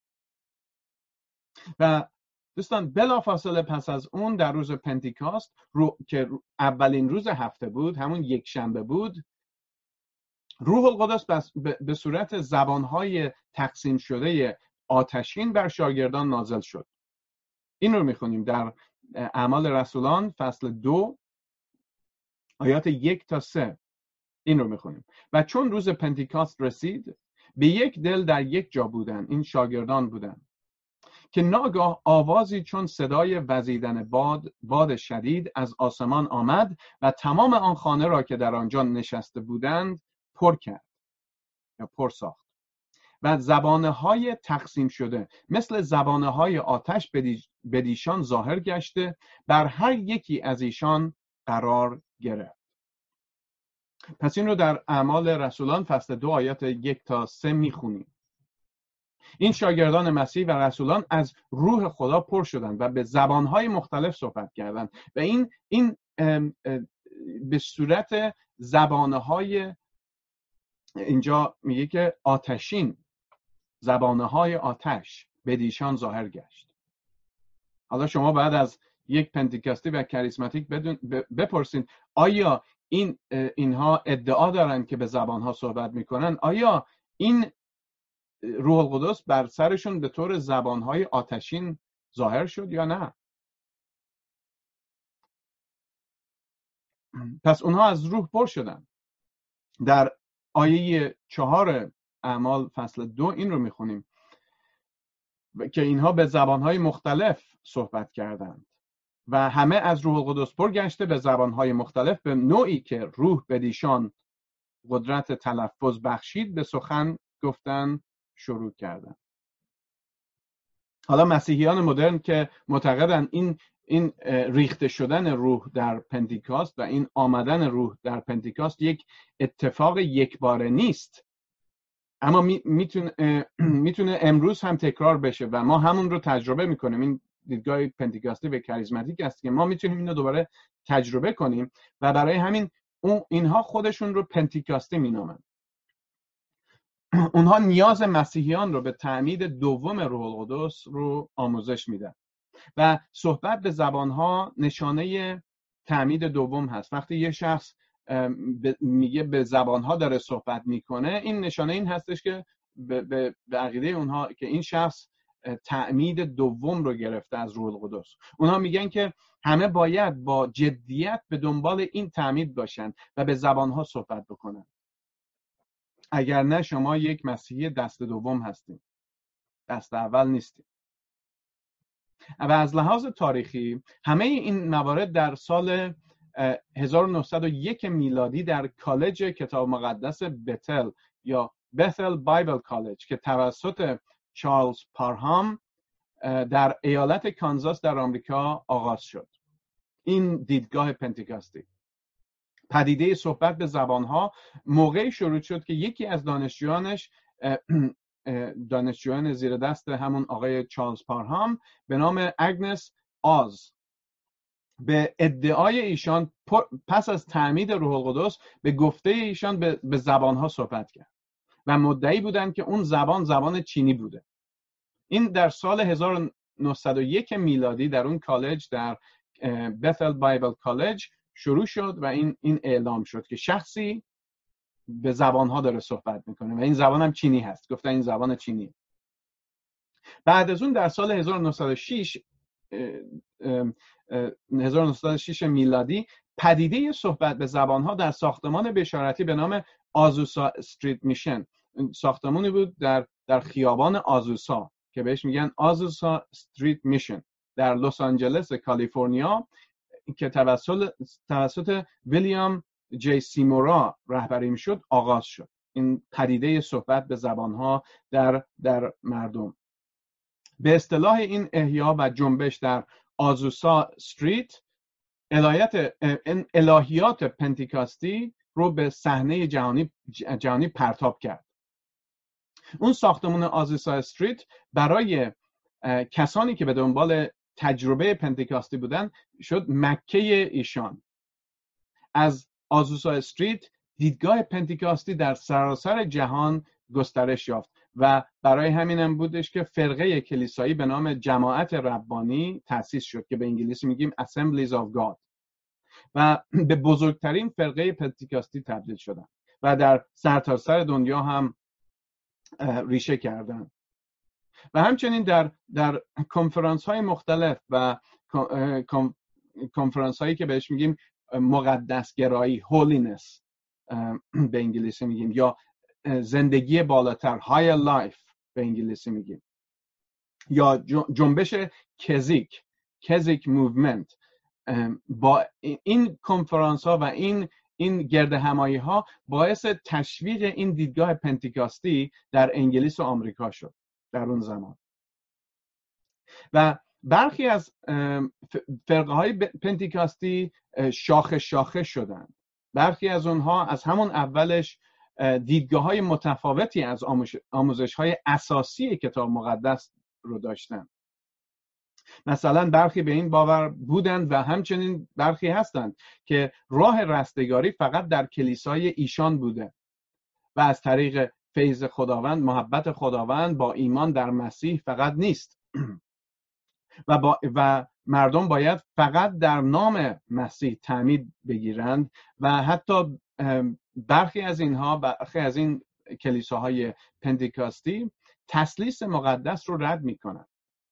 [SPEAKER 1] و دوستان بلافاصله پس از اون در روز پنتیکاست که اولین روز هفته بود، همون یک شنبه بود، روح القدس به صورت زبانهای تقسیم شده آتشین بر شاگردان نازل شد. این رو میخونیم در اعمال رسولان فصل 2 آیات 1 تا 3. این رو میخونیم. و چون روز پنتیکاست رسید، به یک دل در یک جا بودن، این شاگردان بودن، که ناگاه آوازی چون صدای وزیدن باد شدید از آسمان آمد و تمام آن خانه را که در آنجا نشسته بودند پر کرد یا پر ساخت و زبانه‌های تقسیم شده مثل زبانه‌های آتش بدیشان ظاهر گشته بر هر یکی از ایشان قرار گرفت. پس این رو در اعمال رسولان فصل 2 آیات 1 تا 3 میخونیم. این شاگردان مسیح و رسولان از روح خدا پر شدند و به زبانهای مختلف صحبت کردند و این به صورت زبانهای، اینجا میگه که آتشین، زبانهای آتش بدیشان ظاهر گشت. حالا شما بعد از یک پنتیکاستی و کریسماتیک بپرسید آیا اینها ادعا دارن که به زبانها صحبت میکنن؟ آیا این روح القدس بر سرشون به طور زبانهای آتشین ظاهر شد یا نه؟ پس اونها از روح پر شدن. در آیه 4 اعمال فصل 2 این رو میخونیم که اینها به زبانهای مختلف صحبت کردند و همه از روح القدس پر گشته به زبانهای مختلف به نوعی که روح بدیشان قدرت تلفظ بخشید به سخن گفتن شروع کردن. حالا مسیحیان مدرن که معتقدن این ریخته شدن روح در پنتیکاست و این آمدن روح در پنتیکاست یک اتفاق یکباره نیست، اما میتونه امروز هم تکرار بشه و ما همون رو تجربه میکنیم. این دیدگاه پنتیکاستی و کاریزماتیک است که ما میتونیم اینو دوباره تجربه کنیم و برای همین اینها خودشون رو پنتیکاستی مینامن. اونها نیاز مسیحیان رو به تعمید دوم روح القدس رو آموزش میدن و صحبت به زبانها نشانه تعمید دوم هست. وقتی یه شخص میگه به زبانها داره صحبت میکنه، این نشانه این هستش که به عقیده اونها که این شخص تعمید دوم رو گرفته از روح القدس. اونها میگن که همه باید با جدیت به دنبال این تعمید باشن و به زبانها صحبت بکنن، اگر نه شما یک مسیحی دست دوم هستین، دست اول نیستین. و از لحاظ تاریخی همه این موارد در سال 1901 میلادی در کالج کتاب مقدس بتل یا بتل بایبل کالج که توسط چارلز پارهام در ایالت کانزاس در آمریکا آغاز شد. این دیدگاه پنتیکاستی، پدیده صحبت به زبانها، موقعی شروع شد که یکی از دانشجویان زیر دست همون آقای چارلز پارهام به نام اگنس آز به ادعای ایشان پس از تعمید روح القدس به گفته ایشان به زبانها صحبت کرد و مدعی بودند که اون زبان چینی بوده. این در سال 1901 میلادی در اون کالج، در بثل بایبل کالج شروع شد و این اعلام شد که شخصی به زبانها داره صحبت میکنه و این زبان هم چینی هست. گفتن این زبان چینی. بعد از اون در سال 1906 میلادی پدیده صحبت به زبانها در ساختمان بشارتی به نام آزوسا استریت میشن، ساختمانی بود در خیابان آزوسا که بهش میگن آزوسا استریت میشن در لس آنجلس کالیفرنیا که توسط ویلیام جی سیمورا رهبری میشد آغاز شد. این پدیده صحبت به زبانها در مردم. به اصطلاح این احیا و جنبش در آزوسا استریت الهیات پنتیکاستی رو به صحنه جهانی پرتاب کرد. اون ساختمان آزوسا استریت برای کسانی که به دنبال تجربه پنتیکاستی بودن شد مکه ایشان. از آزوسا استریت دیدگاه پنتیکاستی در سراسر جهان گسترش یافت و برای همینم بودش که فرقه کلیسایی به نام جماعت ربانی تأسیس شد که به انگلیسی میگیم Assemblies of God و به بزرگترین فرقه پنتیکاستی تبدیل شدن و در سرتاسر دنیا هم ریشه کردن. و همچنین در کنفرانس های مختلف و کنفرانس هایی که بهش میگیم مقدسگرایی هولینس به انگلیسی میگیم یا زندگی بالاتر higher life به انگلیسی میگیم یا جنبش کزیک موومنت، با این کنفرانس ها و این گرد همایی ها باعث تشویق این دیدگاه پنتیکاستی در انگلیس و آمریکا شد در اون زمان. و برخی از فرقه های پنتیکاستی شاخه شدن. برخی از اونها از همون اولش دیدگاه های متفاوتی از آموزش های اساسی کتاب مقدس رو داشتن. مثلا برخی به این باور بودند و همچنین برخی هستند که راه رستگاری فقط در کلیسای ایشان بوده و از طریق فیض خداوند، محبت خداوند با ایمان در مسیح فقط نیست و مردم باید فقط در نام مسیح تعمید بگیرند و حتی برخی از این کلیساهای پنتیکاستی تثلیث مقدس رو رد میکنند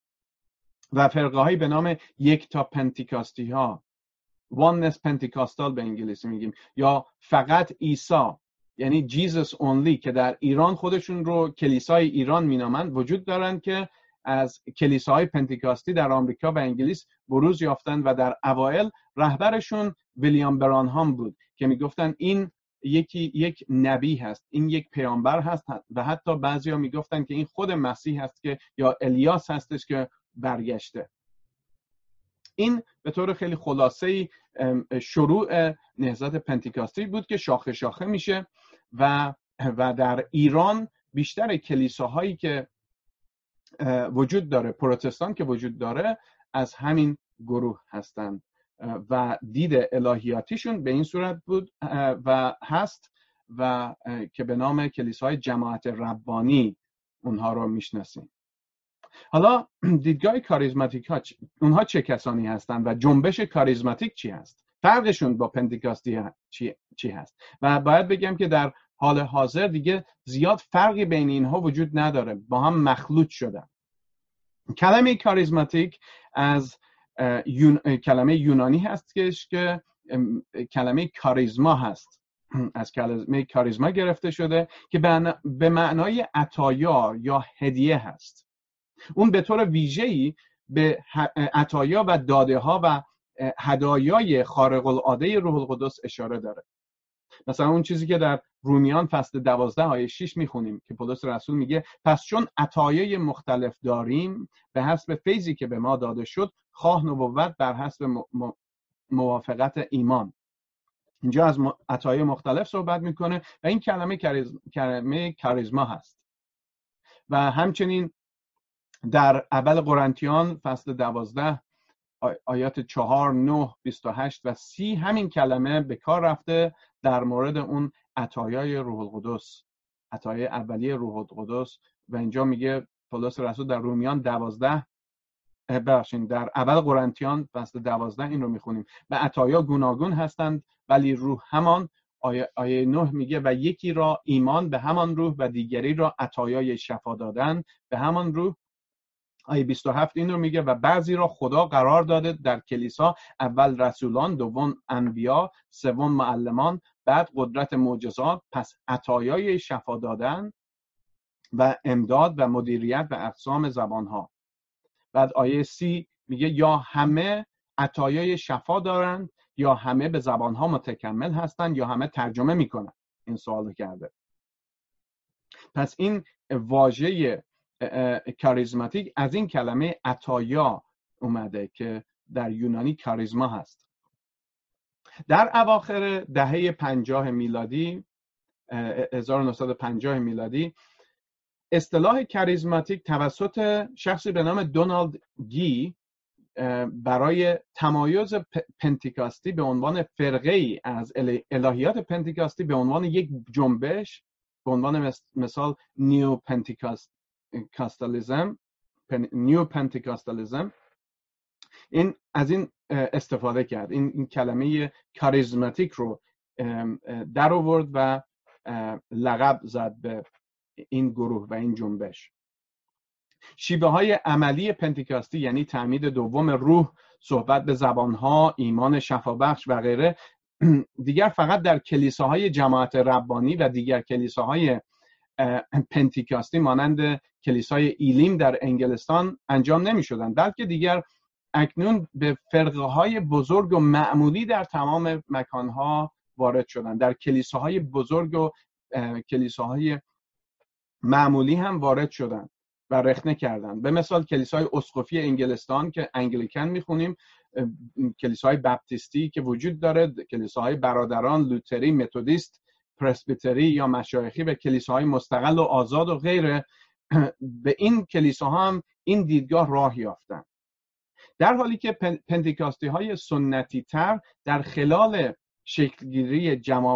[SPEAKER 1] و فرقه هایی به نام یکتا پنتیکاستی ها oneness پنتیکاستال به انگلیسی میگیم یا فقط عیسی یعنی Jesus only که در ایران خودشون رو کلیسای ایران مینامند وجود دارند که از کلیساهای پنتیکاستی در آمریکا و انگلیس بروز یافتند و در اوایل رهبرشون ویلیام برانهام بود که میگفتن این یک نبی هست، این یک پیامبر هست و حتی بعضیا میگفتن که این خود مسیح هست که یا الیاس هستش که برگشته. این به طور خیلی خلاصه‌ای شروع نهضت پنتیکاستی بود که شاخه میشه و در ایران بیشتر کلیساهایی که وجود داره، پروتستان که وجود داره، از همین گروه هستند و دید الهیاتیشون به این صورت بود و هست و که به نام کلیساهای جماعت ربانی اونها رو میشناسیم. حالا دیدگاه کاریزماتیک ها اونها چه کسانی هستند و جنبش کاریزماتیک چی هست؟ فرقشون با پنتیکاستی چی هست؟ و باید بگم که در حال حاضر دیگه زیاد فرقی بین اینها وجود نداره، با هم مخلوط شدن. کلمه کاریزماتیک از کلمه یونانی هست که کلمه کاریزما هست، از کلمه کاریزما گرفته شده که به معنای عطایا یا هدیه هست. اون به طور ویژه‌ای به عطایا و داده ها و هدایای خارق العاده روح القدس اشاره داره. مثلا اون چیزی که در رومیان فصل 12 آیه 6 میخونیم که پولس رسول میگه پس چون عطایای مختلف داریم به حسب فیضی که به ما داده شد، خواه نبوت بر حسب موافقت ایمان. اینجا از عطایای مختلف صحبت میکنه و این کلمه کاریزما هست. و همچنین در اول قرنتیان فصل 12 آیات 4 9 28 و 30 همین کلمه به کار رفته در مورد اون عطایای روح القدس عطایای اولیه روح القدس. و اینجا میگه پولس رسول در رومیان 12 در اول قرنتیان فصل 12 این رو میخونیم: و عطایا گوناگون هستند ولی روح همان. آیه 9 میگه: و یکی را ایمان به همان روح و دیگری را عطایای شفا دادن به همان روح. آیه 27 این رو میگه: و بعضی را خدا قرار داده در کلیسا، اول رسولان، دوم انبیا، سوم معلمان، بعد قدرت معجزات، پس عطایای شفا دادن و امداد و مدیریت و اقسام زبانها. بعد آیه 30 میگه: یا همه عطایای شفا دارند، یا همه به زبانها متکمل هستند، یا همه ترجمه میکنن. این سوال کرده. پس این واژه کاریزماتیک از این کلمه عطایا اومده که در یونانی کاریزما هست. در اواخر دهه 50 میلادی 1950 میلادی اصطلاح کاریزماتیک توسط شخصی به نام دونالد گی برای تمایز پنتیکاستی به عنوان فرقه ای از الهیات پنتیکاستی به عنوان یک جنبش، به عنوان مثال نیو پنتیکاستالیزم، این از این استفاده کرد. این کلمه کاریزماتیک رو در آورد و لقب زد به این گروه و این جنبش. شیوه های عملی پنتیکاستی یعنی تعمید دوم روح، صحبت به زبانها، ایمان شفابخش و غیره دیگر فقط در کلیساهای جماعت ربانی و دیگر کلیساهای پنتیکاستی مانند کلیسای ایلیم در انگلستان انجام نمی شدند، بلکه دیگر اکنون به فرقه های بزرگ و معمولی در تمام مکانها وارد شدند. در کلیساهای بزرگ و کلیساهای معمولی هم وارد شدند و رخنه کردند. به مثال کلیسای اسقفی انگلستان که انگلیکن میخونیم، کلیسای بپتیستی که وجود داره، کلیساهای برادران، لوتری، متودیست، پرسبیتری یا مشایخی و کلیساهای مستقل و آزاد و غیره، به این کلیساها هم این دیدگاه راه یافتند. در حالی که پنتیکاستی های سنتی تر در خلال شکلگیری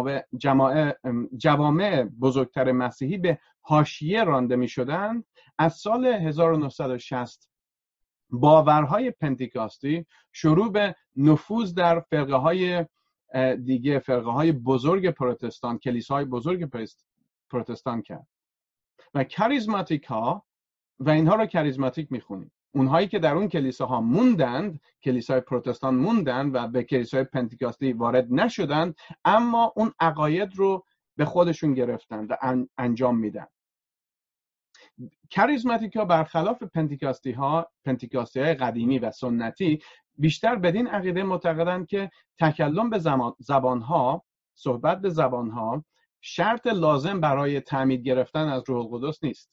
[SPEAKER 1] جوامع بزرگتر مسیحی به حاشیه رانده می شدند، از سال 1960 باورهای پنتیکاستی شروع به نفوذ در فرقه های دیگه، فرقه های بزرگ پروتستان، کلیساهای بزرگ پروتستان کرد و کاریزماتیک ها و اینها را کاریزماتیک میخونیم. اونهایی که در اون کلیساها موندند، کلیسای پروتستان موندند و به کلیسای پنتیکاستی وارد نشدند، اما اون عقاید رو به خودشون گرفتند و انجام میدن. کاریزماتیک ها برخلاف پنتیکاستی های قدیمی و سنتی بیشتر بدین عقیده معتقدند که تکلم به زبانها، صحبت به زبانها شرط لازم برای تعمید گرفتن از روح القدس نیست.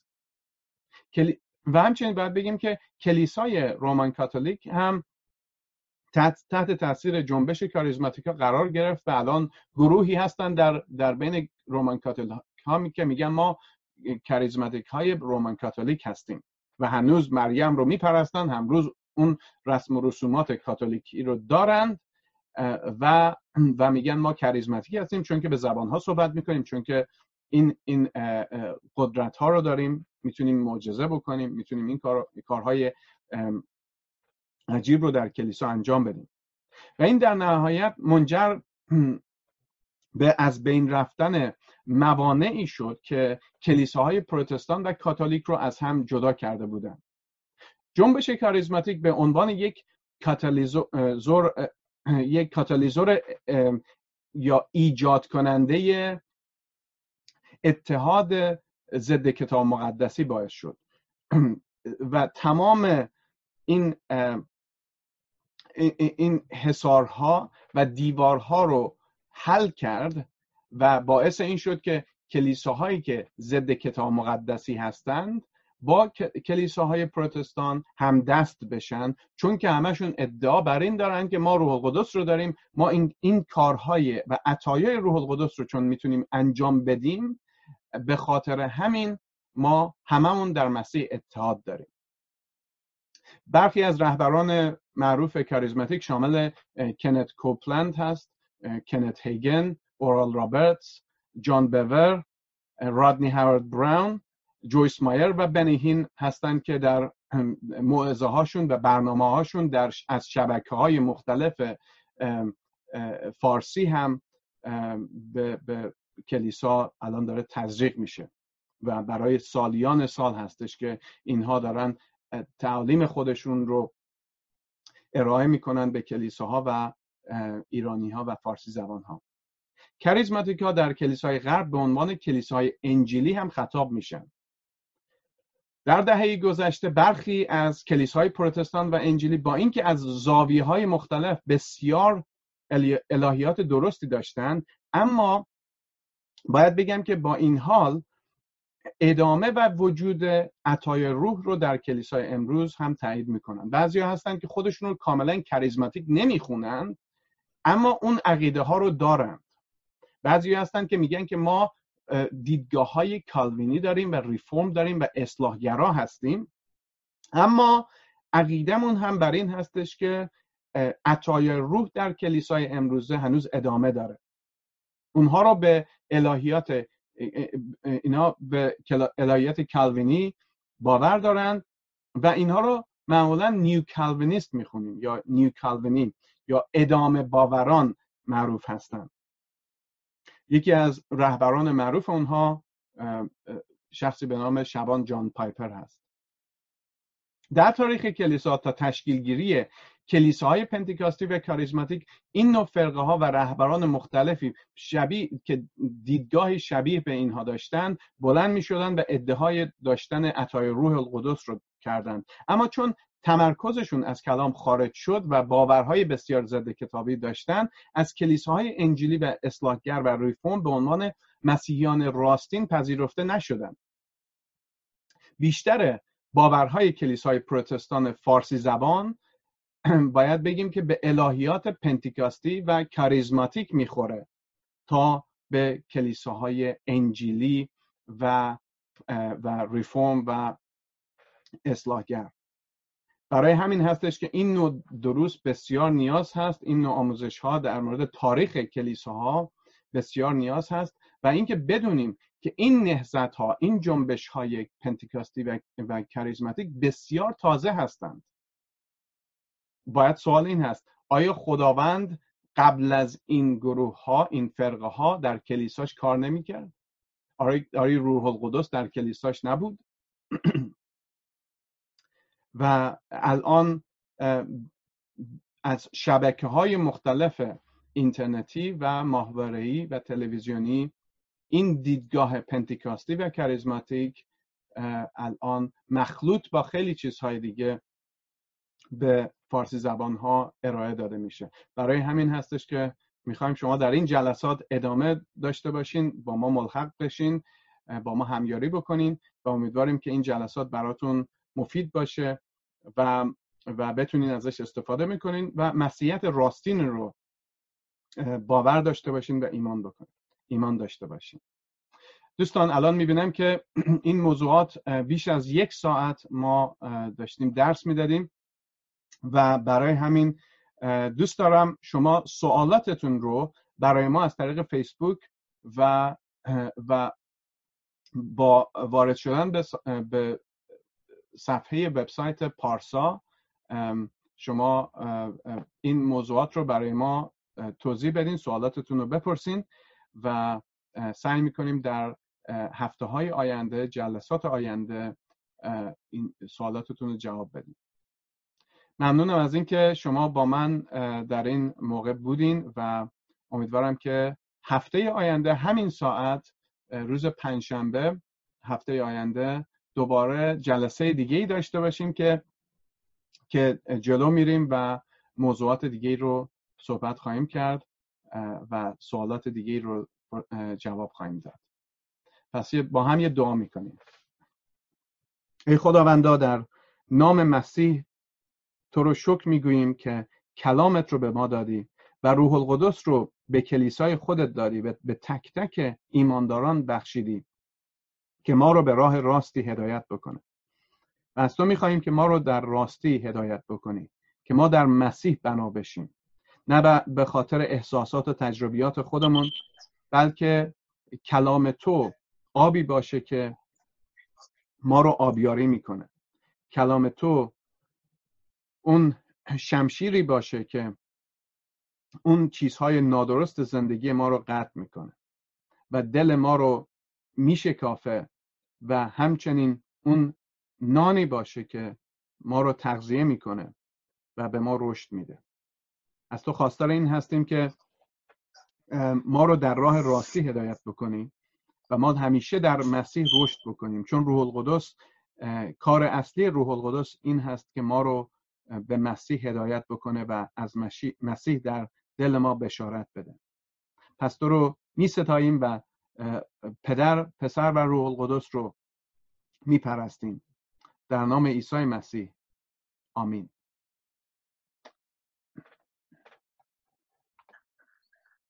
[SPEAKER 1] و همچنین باید بگیم که کلیسای رومان کاتولیک هم تحت تاثیر جنبش کاریزماتیکا قرار گرفت و الان گروهی هستن در بین رومان کاتولیک ها که میگن ما کاریزماتیک های رومان کاتولیک هستیم و هنوز مریم رو میپرستن، هنوز اون رسم و رسومات کاتولیکی رو دارند و میگن ما کاریزماتیک هستیم چون که به زبان ها صحبت میکنیم، چون که این قدرت ها رو داریم، میتونیم معجزه بکنیم، میتونیم این کارهای عجیب رو در کلیسا انجام بدیم. و این در نهایت منجر به از بین رفتن موانعی شد که کلیساهای پروتستان و کاتولیک رو از هم جدا کرده بودند. جنبش کاریزماتیک به عنوان یک کاتالیزور یا ایجاد کننده اتحاد ضد کتاب مقدسی باعث شد و تمام این حصارها و دیوارها رو حل کرد و باعث این شد که کلیساهایی که ضد کتاب مقدسی هستند با کلیساهای پروتستان هم دست بشن، چون که همشون ادعا بر این دارن که ما روح القدس رو داریم، ما این کارهای و عطایای روح القدس رو چون میتونیم انجام بدیم، به خاطر همین ما هممون در مسیح اتحاد داریم. برخی از رهبران معروف کاریزماتیک شامل کنت کوپلند هست، کنت هیگن، اورال رابرتس، جان بور رادنی هاورد براون، جویس مایر و بنی هین هستند که در موعظه هاشون و برنامه هاشون از شبکه های مختلف فارسی هم به کلیسا الان داره تزریق میشه و برای سالیان سال هستش که اینها دارن تعالیم خودشون رو ارائه میکنن به کلیساها و ایرانی ها و فارسی زبان ها. کاریزماتیک ها در کلیسای غرب به عنوان کلیساهای انجیلی هم خطاب میشن. در دهه گذشته برخی از کلیساهای پروتستان و انجیلی با اینکه از زاویه‌های مختلف بسیار الهیات درستی داشتند، اما باید بگم که با این حال ادامه و وجود عطای روح رو در کلیسای امروز هم تایید میکنن. بعضیا هستن که خودشون رو کاملا کاریزماتیک نمیخونن اما اون عقیده ها رو دارن. بعضیا هستن که میگن که ما دیدگاه های کالوینی داریم و ریفورم داریم و اصلاحگرا هستیم، اما عقیدمون هم بر این هستش که عطای روح در کلیسای امروزه هنوز ادامه داره. اونها رو به الهیات کالوینی باور دارن و اینها رو معمولا نیو کالوینیست میخونیم یا نیو کالوینی یا ادامه باوران معروف هستن. یکی از رهبران معروف اونها شخصی به نام شبان جان پایپر هست. در تاریخ کلیسا تا تشکیلگیری کلیساهای پنتیکاستی و کاریزماتیک این نوع فرقه ها و رهبران مختلفی شبیه که دیدگاه شبیه به اینها داشتن بلند می شدن و ادعای داشتن عطای روح القدس رو کردند، اما چون تمرکزشون از کلام خارج شد و باورهای بسیار ضد کتابی داشتن، از کلیساهای انجیلی و اصلاحگر و ریفورم به عنوان مسیحیان راستین پذیرفته نشدند. بیشتر باورهای کلیسای پروتستان فارسی زبان باید بگیم که به الهیات پنتیکاستی و کاریزماتیک میخوره تا به کلیساهای انجیلی و ریفورم و اصلاحگر. برای همین هستش که این نوع دروس بسیار نیاز هست، این نوع آموزش ها در مورد تاریخ کلیساها بسیار نیاز هست و اینکه بدونیم که این نهضت ها، این جنبش های پنتیکاستی و کاریزماتیک بسیار تازه هستند. باید سوال این هست: آیا خداوند قبل از این گروه ها، این فرقه ها در کلیساش کار نمی کرد؟ آیا روح القدس در کلیساش نبود؟ و الان از شبکه های مختلف اینترنتی و ماهواره‌ای و تلویزیونی این دیدگاه پنتیکاستی و کاریزماتیک الان مخلوط با خیلی چیزهای دیگه به فارسی زبان ها ارائه داده میشه. برای همین هستش که میخوایم شما در این جلسات ادامه داشته باشین، با ما ملحق بشین، با ما همیاری بکنین و امیدواریم که این جلسات براتون مفید باشه و بتونین ازش استفاده میکنین و مسیحیت راستین رو باور داشته باشین و ایمان داشته باشین. دوستان الان میبینم که این موضوعات بیش از 1 ساعت ما داشتیم درس میدادیم و برای همین دوست دارم شما سوالاتتون رو برای ما از طریق فیسبوک و با وارد شدن به صفحه وبسایت پارسا شما این موضوعات رو برای ما توضیح بدین، سوالاتتون رو بپرسین و سعی میکنیم در هفته‌های آینده، جلسات آینده این سوالاتتون رو جواب بدیم. ممنونم از اینکه شما با من در این موقع بودین و امیدوارم که هفته آینده همین ساعت، روز پنجشنبه هفته آینده، دوباره جلسه دیگه‌ای داشته باشیم که جلو میریم و موضوعات دیگه‌ای رو صحبت خواهیم کرد و سوالات دیگه‌ای رو جواب خواهیم داد. پس با هم یه دعا میکنیم. ای خداوندا، در نام مسیح تو رو شکر میگوییم که کلامت رو به ما دادی و روح القدس رو به کلیسای خودت دادی، به تک تک ایمانداران بخشیدی که ما رو به راه راستی هدایت بکنه. و از تو میخواییم که ما رو در راستی هدایت بکنی، که ما در مسیح بنا بشیم، نه به خاطر احساسات و تجربیات خودمون، بلکه کلام تو آبی باشه که ما رو آبیاری میکنه. کلام تو اون شمشیری باشه که اون چیزهای نادرست زندگی ما رو قطع میکنه و دل ما رو میشکافه و همچنین اون نانی باشه که ما رو تغذیه میکنه و به ما رشد میده. از تو خواستار این هستیم که ما رو در راه راستی هدایت بکنی و ما همیشه در مسیح رشد بکنیم، چون روح القدس، کار اصلی روح القدس این هست که ما رو به مسیح هدایت بکنه و از مسیح در دل ما بشارت بده. پس تو رو می ستاییم و پدر، پسر و روح القدس رو می پرستیم. در نام عیسی مسیح، آمین.